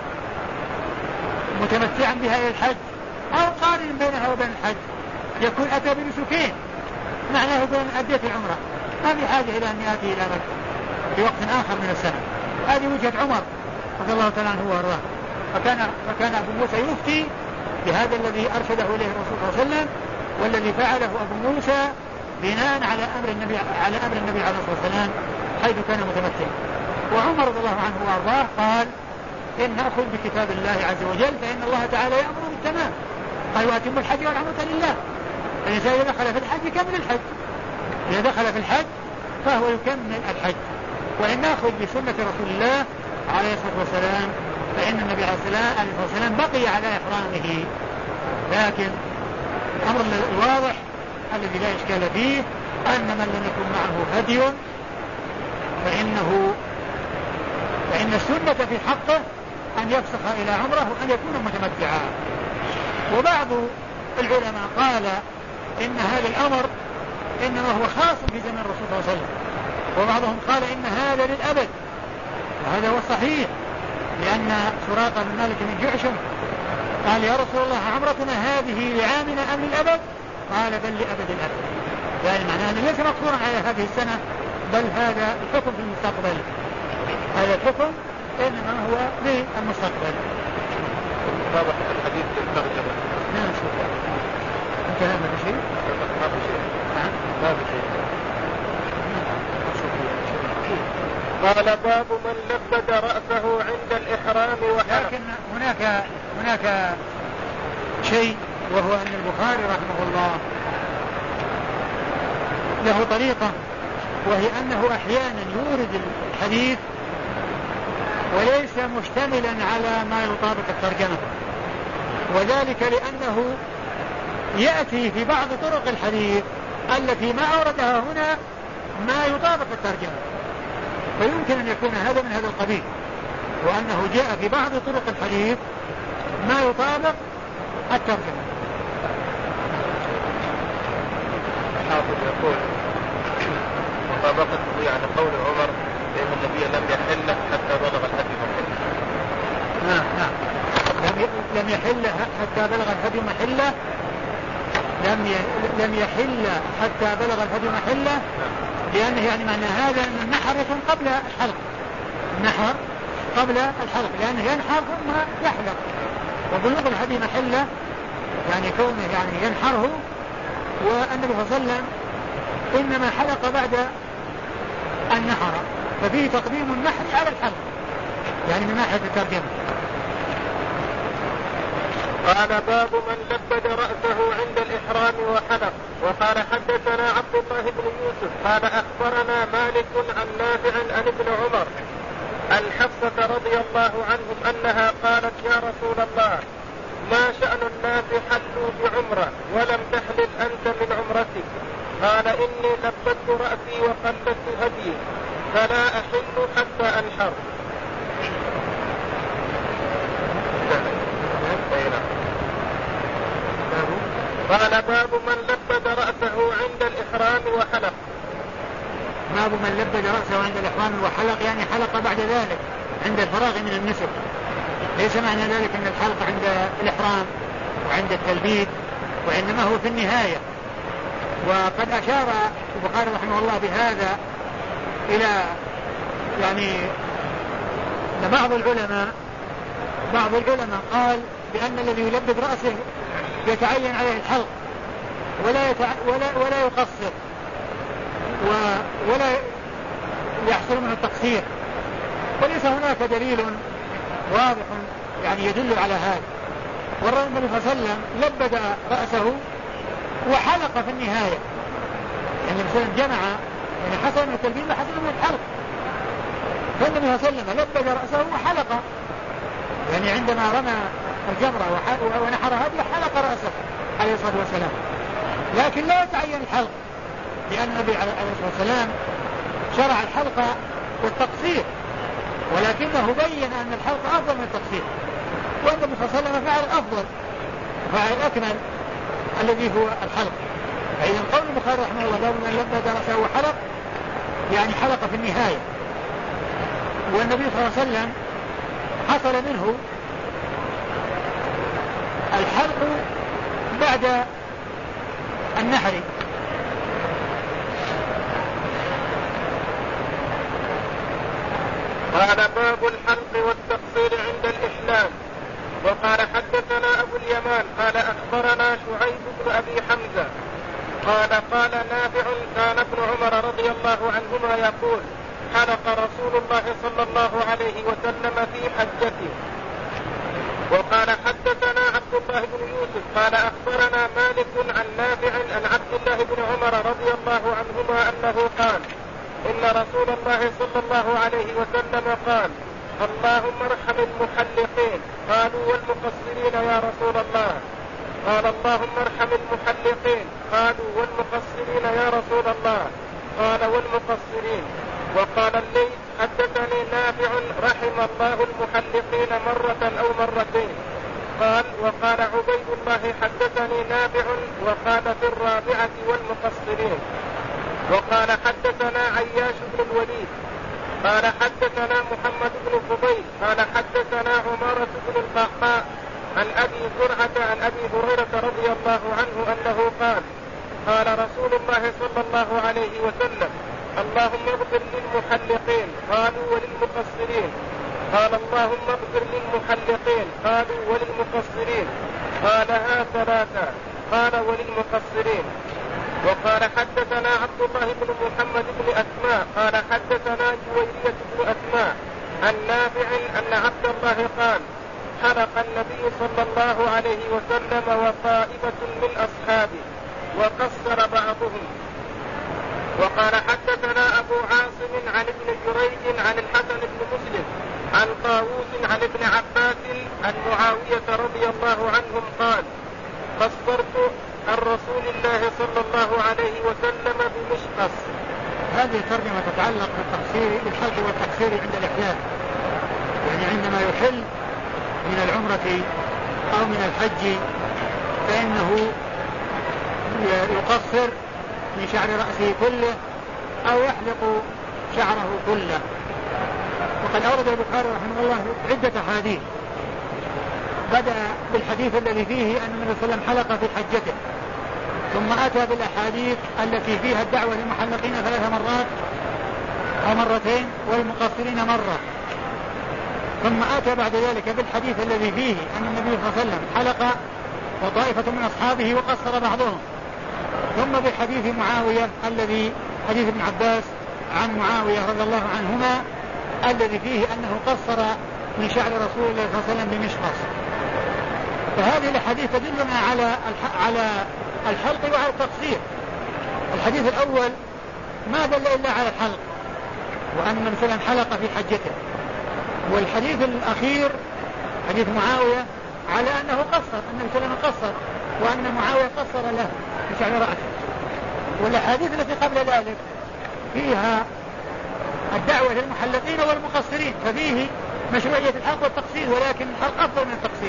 متمتعا بها إلى الحج أو قارن بينها وبين الحج يكون أتى بنسكين معناه بين أدية العمرة، ما في حاجة إلى أن يأتي إلى مكة في وقت آخر من السنة. هذه وجهة عمر رضي الله تعالى عنه وارضاه. فكان أبو موسى يفتي بهذا الذي أرشده إليه الرسول صلى الله عليه وسلم والذي فعله أبو موسى بناء على أمر النبي عليه الصلاة والسلام حيث كان متمتعا. وعمر رضي الله عنه وارضاه قال إن نأخذ بكتاب الله عز وجل فإن الله تعالى يأمر بالتمام، قال وأتم الحج والعمرة لله. فالإنسان إذا دخل في الحج يكمل الحج، إذا دخل في الحج فهو يكمل الحج. وإن نأخذ بسنة رسول الله عليه الصلاة والسلام فإن النبي عليه الصلاة والسلام بقي على إحرامه. لكن الأمر الواضح الذي لا إشكال فيه أن من لم يكن معه هدي فإن السنة في حقه أن يفسخ إلى عمره وأن يكون متمتعا. وبعض العلماء قال إن هذا الأمر إنما هو خاص في زمن الرسول صلى الله عليه وسلم، وبعضهم قال إن هذا للأبد، وهذا هو الصحيح، لأن سراقة بن مالك بن جعشم قال يا رسول الله عمرتنا هذه لعامنا أم للأبد؟ قال بل لأبد الأبد. يعني معناه أنه ليس مقصورا على هذه السنة، بل هذا الحكم في المستقبل، هذا الحكم إنما هو للمستقبل. واضح الحديث الترجمة. نعم شوف انتهى ما في شيء؟ ما في شيء. ما في شيء. قال باب من لبد رأسه عند الإحرام وحلق. لكن هناك شيء، وهو أن البخاري رحمه الله له طريقة، وهي أنه أحيانا يورد الحديث وليس مشتملا على ما يطابق الترجمة، وذلك لأنه يأتي في بعض طرق الحديث التي ما أوردها هنا ما يطابق الترجمة، فيمكن أن يكون هذا من هذا القبيل، وأنه جاء في بعض طرق الحديث ما يطابق الترجمة. الحافظ يقول مطابقة يعني قول عمر بأن النبي لم يحل حتى بلغ الهدي محله. نعم لم يحل حتى بلغ الهدي محله، لم يحل حتى بلغ الهدي محله، لأنه يعني معنى هذا أن النحر يكون قبل الحلق، النحر قبل الحلق، لأنه ينحر ثم يحلق، وبلوغ الهدي محله يعني كونه يعني ينحره، والنبي صلى الله عليه وسلم إنما حلق بعد النحر، ففيه تقديم النحر على الحلق يعني من ناحية الترجمة. قال باب من لبد رأسه عند الإحرام وحلق. وقال حدثنا عبد الله بن يوسف قال أخبرنا مالك عن نافع عن ابن عمر عن حفصة رضي الله عنهم أنها قالت يا رسول الله ما شأن الناس حلوا بعمرة ولم تحلل أنت من عمرتك؟ قال إني لبدت رأسي وقلدت هدي فلا أحل حتى أنحر. قال باب من لبد رأسه عند الإحرام وحلق. باب من لبد رأسه عند الإحرام وحلق، يعني حلق بعد ذلك عند الفراغ من النسك، ليس معنى ذلك أن الحلق عند الإحرام وعند التلبيد، وإنما هو في النهاية. وقد أشار البخاري رحمه الله بهذا إلى يعني بعض العلماء قال بأن الذي يلبد رأسه يتعين عليه الحلق ولا يقصر ولا يحصل منه التقصير، وليس هناك دليل واضح يعني يدل على هذا. والرسول النبي صلى الله عليه وسلم لبد رأسه وحلق في النهاية، يعني مثلا جمع يعني حصل من التلبيد وحصل من الحلق، فالنبي صلى الله عليه وسلم لبد رأسه وحلق، يعني عندما رمى الجمرة ونحر هديه حلق رأسه عليه الصلاة والسلام، لكن لا يتعين الحلق، لأن النبي عليه الصلاة والسلام شرع الحلق والتقصير، ولكنه بين أن الحلق أفضل من التقصير، والنبي صلى الله عليه وسلم فعل الأفضل وفعل الأكمل الذي هو الحلق. فإذا قول البخاري رحمه الله باب من لبد رأسه وحلق يعني حلق في النهاية، والنبي صلى الله عليه وسلم حصل منه الحلق بعد النحر. قال باب الحلق والتقصير عند الإحلام. وقال حدثنا أبو اليمان قال أخبرنا شعيب بن أبي حمزة قال نافع كان ابن عمر رضي الله عنهما يقول حلق رسول الله صلى الله عليه وسلم في حجته. وقال حدثنا عبد الله بن يوسف قال أخبرنا مالك عن نافع عن عبد الله بن عمر رضي الله عنهما أنه قال إن رسول الله صلى الله عليه وسلم قال اللهم ارحم المحلقين. قالوا والمقصرين يا رسول الله؟ قال اللهم ارحم المحلقين. قالوا والمقصرين يا رسول الله؟ قال والمقصرين. وقال الليث حدثني نافع رحم الله المحلقين مرة أو مرتين. وقال عبيد الله حدثني نافع وقال في الرابعة والمقصرين. وقال حدثنا عياش بن الوليد قال حدثنا محمد بن فضيل قال حدثنا عمارة بن القعقاع عن أبي زرعة عن أبي هريرة رضي الله عنه أنه قال قال رسول الله صلى الله عليه وسلم اللهم اغفر للمحلقين قالوا وللمقصرين قال اللهم اغفر للمحلقين قالوا وللمقصرين قالها ثلاثة قال وللمقصرين. وقال حدثنا عبد الله بن محمد بن أسماء قال حدثنا جويرية بن أسماء عن نافع أن عبد الله قال حلق النبي صلى الله عليه وسلم وطائفة من أصحابه وقصر بعضهم. وقال حدثنا أبو عاصم عن ابن جريج عن الحسن بن مسلم عن طاووس عن ابن عباس عن معاوية رضي الله عنهم قال قصرت عن رسول الله صلى الله عليه وسلم بمشقص. هذه الترجمة تتعلق بالحلق والتقصير عند الإحلال، يعني عندما يحل من العمرة أو من الحج فإنه يقصر من شعر رأسه كله أو يحلق شعره كله. وقد أورد البخاري رحمه الله عدة أحاديث، بدأ بالحديث الذي فيه أن النبي صلى الله عليه وسلم حلق في حجته، ثم أتى بالأحاديث التي فيها الدعوة للمحلقين 3 مرات أو مرتين والمقصرين مرة، ثم أتى بعد ذلك بالحديث الذي فيه أن النبي صلى الله عليه وسلم حلق وطائفة من أصحابه وقصر بعضهم، ثم بحديث معاوية الذي حديث ابن عباس عن معاوية رضي الله عنهما الذي فيه أنه قصر من شعر رسول الله صلى الله عليه وسلم بمشقص. فهذه الحديث تدلنا على الحلق وعلى التقصير. الحديث الأول ما دل إلا على الحلق وأن النبي صلى الله عليه وسلم حلق في حجته، والحديث الأخير حديث معاوية على أنه قصر، النبي صلى الله عليه وسلم قصر وأن معاوية قصر له بشعر رأسه. والأحاديث التي قبل ذلك فيها الدعوة للمحلقين والمقصرين، ففيه مشروعية الحلق والتقصير، ولكن الحلق أفضل من التقصير.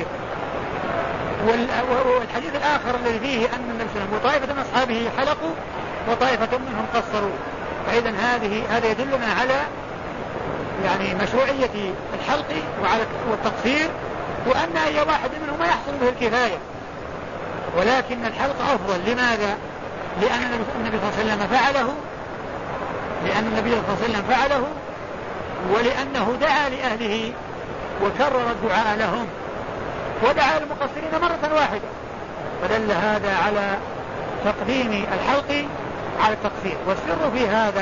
والحديث الآخر الذي فيه أن النبي صلى الله عليه وسلم وطائفة من أصحابه حلقوا وطائفة منهم قصروا. فإذا هذا يدلنا على يعني مشروعية الحلق وعلى والتقصير، وأن أي واحد منهما يحصل به الكفاية، ولكن الحلق أفضل. لماذا؟ لأن النبي صلى الله عليه وسلم فعله، ولأنه دعا لأهله وكرر الدعاء لهم، ودعا المقصرين مرة واحدة، فدل هذا على تقديم الحلق على التقصير. والسر في هذا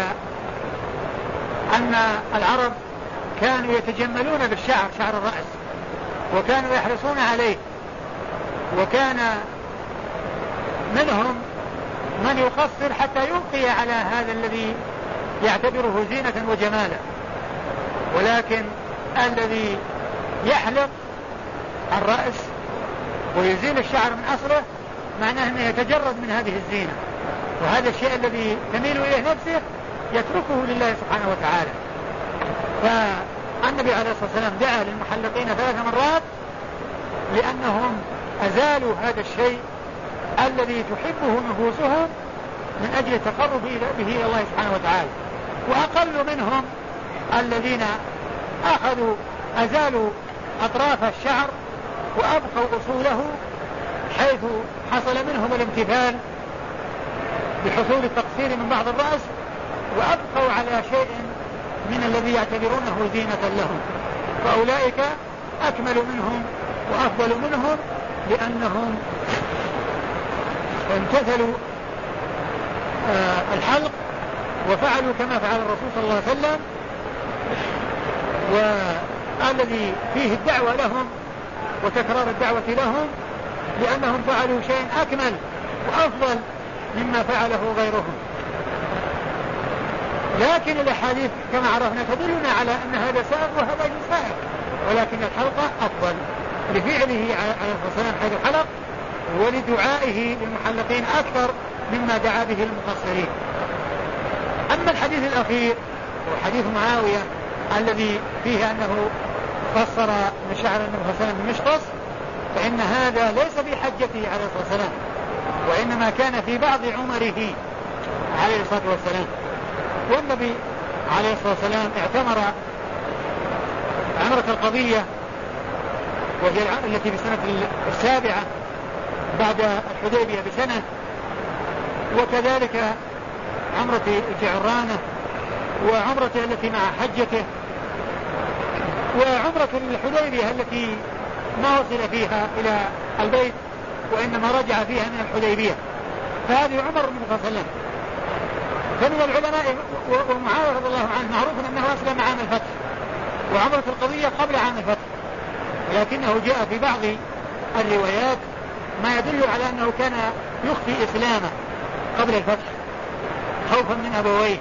أن العرب كانوا يتجملون بالشعر، شعر الرأس، وكانوا يحرصون عليه، وكان منهم من يقصر حتى يبقي على هذا الذي يعتبره زينة وجمالا، ولكن الذي يحلق الرأس ويزيل الشعر من أصله معناه أنه يتجرد من هذه الزينة، وهذا الشيء الذي تميل إليه نفسه يتركه لله سبحانه وتعالى. فالنبي عليه الصلاة والسلام دعا للمحلقين 3 مرات لأنهم أزالوا هذا الشيء الذي تحبه نفوسهم من أجل التقرب به إلى الله سبحانه وتعالى. وأقل منهم الذين أزالوا أطراف الشعر وأبقوا أصوله، حيث حصل منهم الامتثال بحصول التقصير من بعض الرأس، وأبقوا على شيء من الذي يعتبرونه زينة لهم. فأولئك أكمل منهم وأفضل منهم لأنهم امتثلوا الحلق وفعلوا كما فعل الرسول صلى الله عليه وسلم، والذي فيه الدعوة لهم وتكرار الدعوة لهم لأنهم فعلوا شيء أكمل وأفضل مما فعله غيرهم. لكن الأحاديث كما عرفنا تدلنا على أن هذا سائغ وهذا سائغ، ولكن الحلقة أفضل لفعله عليه الصلاة والسلام حيث حلق، ولدعائه للمحلقين أكثر مما دعا به المقصرين. أما الحديث الأخير وحديث معاوية الذي فيه أنه قصر من شعر النبي صلى الله عليه وسلم بمشقص، فإن هذا ليس في حجته عليه الصلاة والسلام، وإنما كان في بعض عمره عليه الصلاة والسلام. والنبي عليه الصلاة والسلام اعتمر عمرة القضية وهي التي في السنة 7 بعد الحديبية بسنة، وكذلك عمرة الجعرانة وعمرته التي مع حجته، وعمرة الحديبية التي ما وصل فيها إلى البيت وإنما رجع فيها من الحديبية، فهذه عمر النبي صلى الله عليه وسلم. فمن العلماء ومعاوية رضي الله عنه معروف أنه أسلم عام الفتح، وعمرة القضية قبل عام الفتح، ولكنه جاء في بعض الروايات ما يدل على أنه كان يخفي إسلامه قبل الفتح خوفا من أبويه.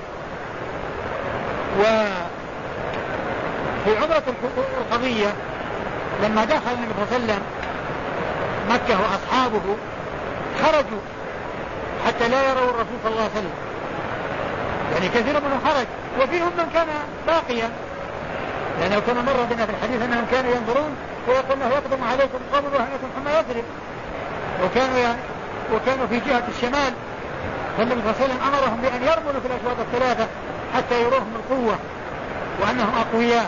وفي عمرة القضية لما دخل النبي صلى الله عليه وسلم مكة وأصحابه خرجوا حتى لا يروا الرسول صلى الله عليه وسلم، يعني كثير منهم خرج، وفيهم من كان باقيا، لأنه كما مر بنا في الحديث أنهم كانوا ينظرون ويقول له يقدم عليكم قوم وهنكم حما يثرب، وكانوا في جهة الشمال، فالنبي صلى الله عليه وسلم أمرهم بأن يرملوا في الأشواط الثلاثة حتى يروهم القوة وأنهم أقوياء،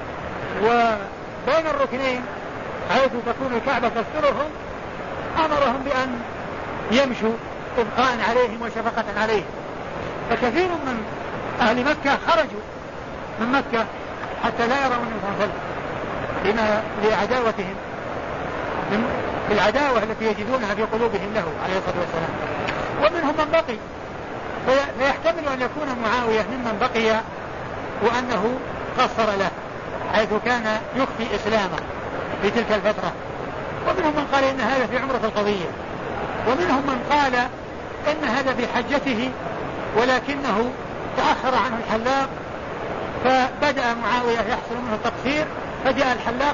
وبين الركنين حيث تكون الكعبة تسترهم أمرهم بأن يمشوا إبقاء عليهم وشفقة عليهم. فكثير من أهل مكة خرجوا من مكة حتى لا يروا النبي صلى الله عليه وسلم لعداوتهم بالعداوة التي يجدونها في قلوبهم له عليه الصلاة والسلام. ومنهم من بقي، فيحتمل أن يكون معاوية ممن بقي وأنه قصر له حيث كان يخفي إسلامه في تلك الفترة. ومنهم من قال إن هذا في عمرة القضية، ومنهم من قال إن هذا في حجته ولكنه تأخر عنه الحلاق فبدأ معاوية يحصل منه التقصير فجاء الحلاق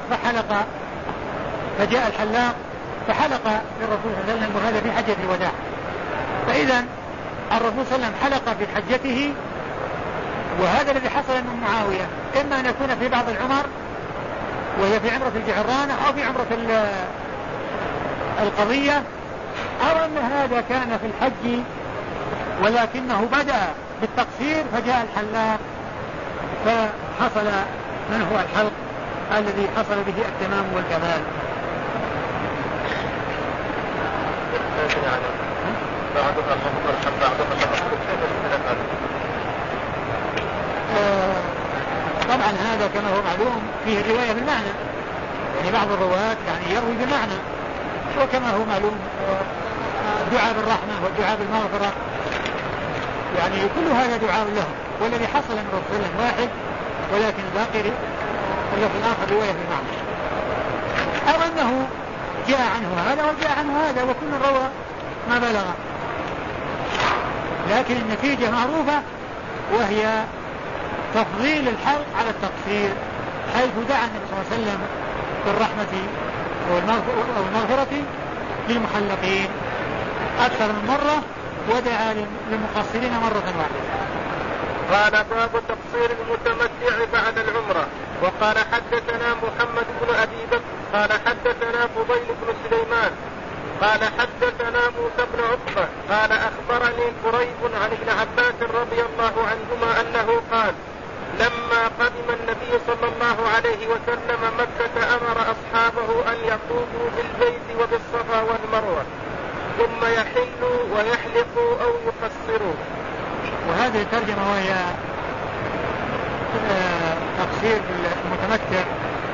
فحلق للرسول صلى الله عليه وسلم، وهذا في حجة الوداع. فإذا الرسول صلى الله عليه وسلم حلق في حجته، وهذا الذي حصل من معاوية إما أن يكون في بعض العمر وهي في عمرة الجعرانة أو في عمرة القضية، أو أن هذا كان في الحج ولكنه بدأ بالتقصير فجاء الحلاق فحصل من هو الحلق الذي حصل به التمام والكمال. طبعا هذا كما هو معلوم فيه رواية بالمعنى، يعني بعض الرواة يعني يروي بالمعنى، وكما هو معلوم الدعاء بالرحمة والدعاء بالمغفرة يعني كل هذا دعاء له، والذي حصل من رسول الله واحد ولكن باقي اللفظ الآخر رواية بالمعنى، أو أنه جاء عنه هذا وجاء عنه هذا وكل روى ما بلغ، لكن النتيجة معروفة وهي تفضيل الحلق على التقصير، حيث دعا النبي صلى الله عليه وسلم بالرحمة والمغفرة للمحلقين أكثر من مرة ودعا للمقصرين مرة واحدة. قال باب تقصير المتمتع بعد العمرة. وقال حدثنا محمد بن أبي بكر قال حدثنا فضيل بن سليمان قال حدثنا موسى بن عقبة قال أخبرني قريب عن ابن عباس رضي الله عنهما أنه قال لما قدم النبي صلى الله عليه وسلم مكة أمر أصحابه أن يطوفوا بالبيت وبالصفا والمروة ثم يحلوا ويحلقوا أو يقصروا. وهذه الترجمة وهي تقصير المتمتع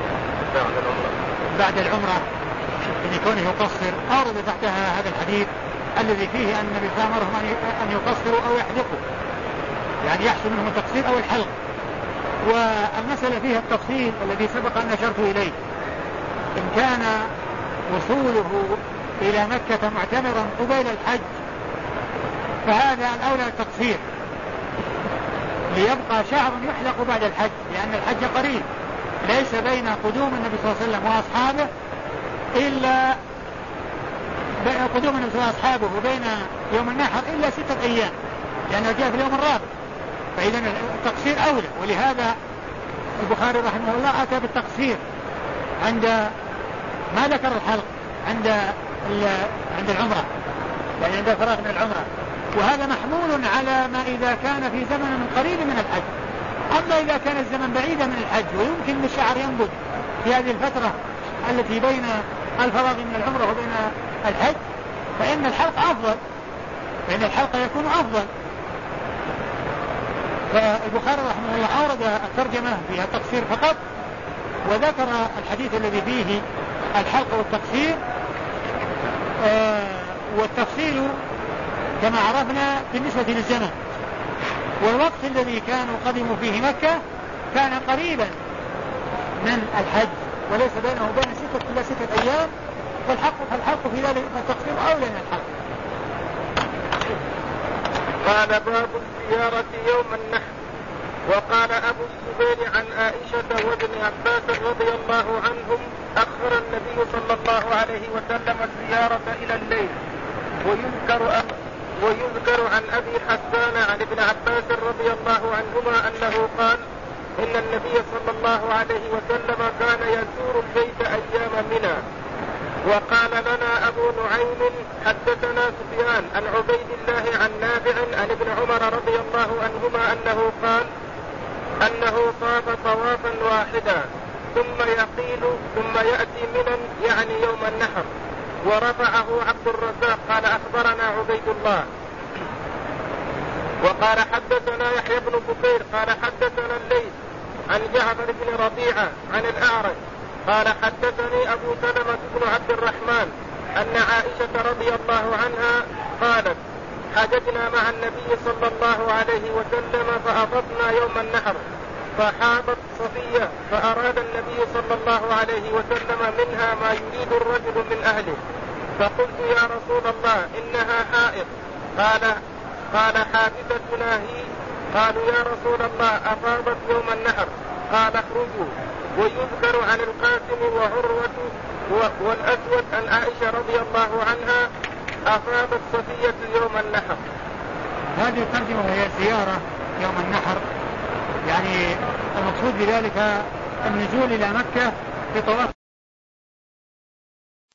بعد العمرة أن يكونه يقصر، أورد تحتها هذا الحديث الذي فيه أن النبي صلى الله عليه وسلم أمرهم أن يقصروا أو يحلقوا، يعني يحصل منهم التقصير أو الحلق. والمسألة فيها التفصيل الذي سبق أن أشرت إليه، إن كان وصوله إلى مكة معتمرا قبيل الحج فهذا الأولى التقصير ليبقى شعر يحلق بعد الحج، لأن الحج قريب ليس بين قدوم النبي صلى الله عليه وسلم وأصحابه إلا بين قدوم النبي صلى الله عليه وسلم وأصحابه وبين يوم النحر إلا 6 أيام، لأنه جاء في اليوم الرابع، فإذا التقصير أولى. ولهذا البخاري رحمه الله أتى بالتقصير عند ما ذكر الحلق عند العمرة، يعني عند الفراغ من العمرة، وهذا محمول على ما إذا كان في زمن قريب من الحج، أما إذا كان الزمن بعيدا من الحج ويمكن أن الشعر ينبت في هذه الفترة التي بين الفراغ من العمرة وبين الحج فإن الحلق أفضل، فإن الحلق يكون أفضل. فالبخاري رحمه الله أورد الترجمة فيها التقصير فقط، وذكر الحديث الذي فيه الحلق والتقصير. والتفصيل كما عرفنا بالنسبة للزمن، والوقت الذي كانوا قدموا فيه مكة كان قريبا من الحج وليس بينه وبين 6 أيام، فالحلق في ذلك التقصير أولى من الحلق. قال باب الزيارة يوم النحر. وقال أبو الزبير عن عائشة وابن عباس رضي الله عنهم أخر النبي صلى الله عليه وسلم الزيارة إلى الليل. ويذكر عن أبي حسان عن ابن عباس رضي الله عنهما أنه قال إن النبي صلى الله عليه وسلم كان يزور البيت أيام منى. وقال لنا أبو نعيم حدثنا سفيان عن عبيد الله عن نافع عن ابن عمر رضي الله عنهما أنه قال أنه طاف طوافا واحدا ثم يقيل ثم يأتي منى يعني يوم النحر. ورفعه عبد الرزاق قال أخبرنا عبيد الله. وقال حدثنا يحيى بن بكير قال حدثنا الليث عن جعفر بن ربيعة عن الأعرج قال حدثني أبو سلمة بن عبد الرحمن أن عائشة رضي الله عنها قالت حججنا مع النبي صلى الله عليه وسلم فأفضنا يوم النحر فحاضت صفية فأراد النبي صلى الله عليه وسلم منها ما يريد الرجل من أهله فقلت يا رسول الله إنها حائض قال حادثتنا هي. قالوا يا رسول الله أفاضت يوم النحر قال اخرجوا. ويذكر عن القاسم وعروة والأسود عن عائشة رضي الله عنها أفاضت صفية يوم النحر. هذه الترجمة وهي زيارة يوم النحر، يعني المقصود بذلك النزول إلى مكة في طواف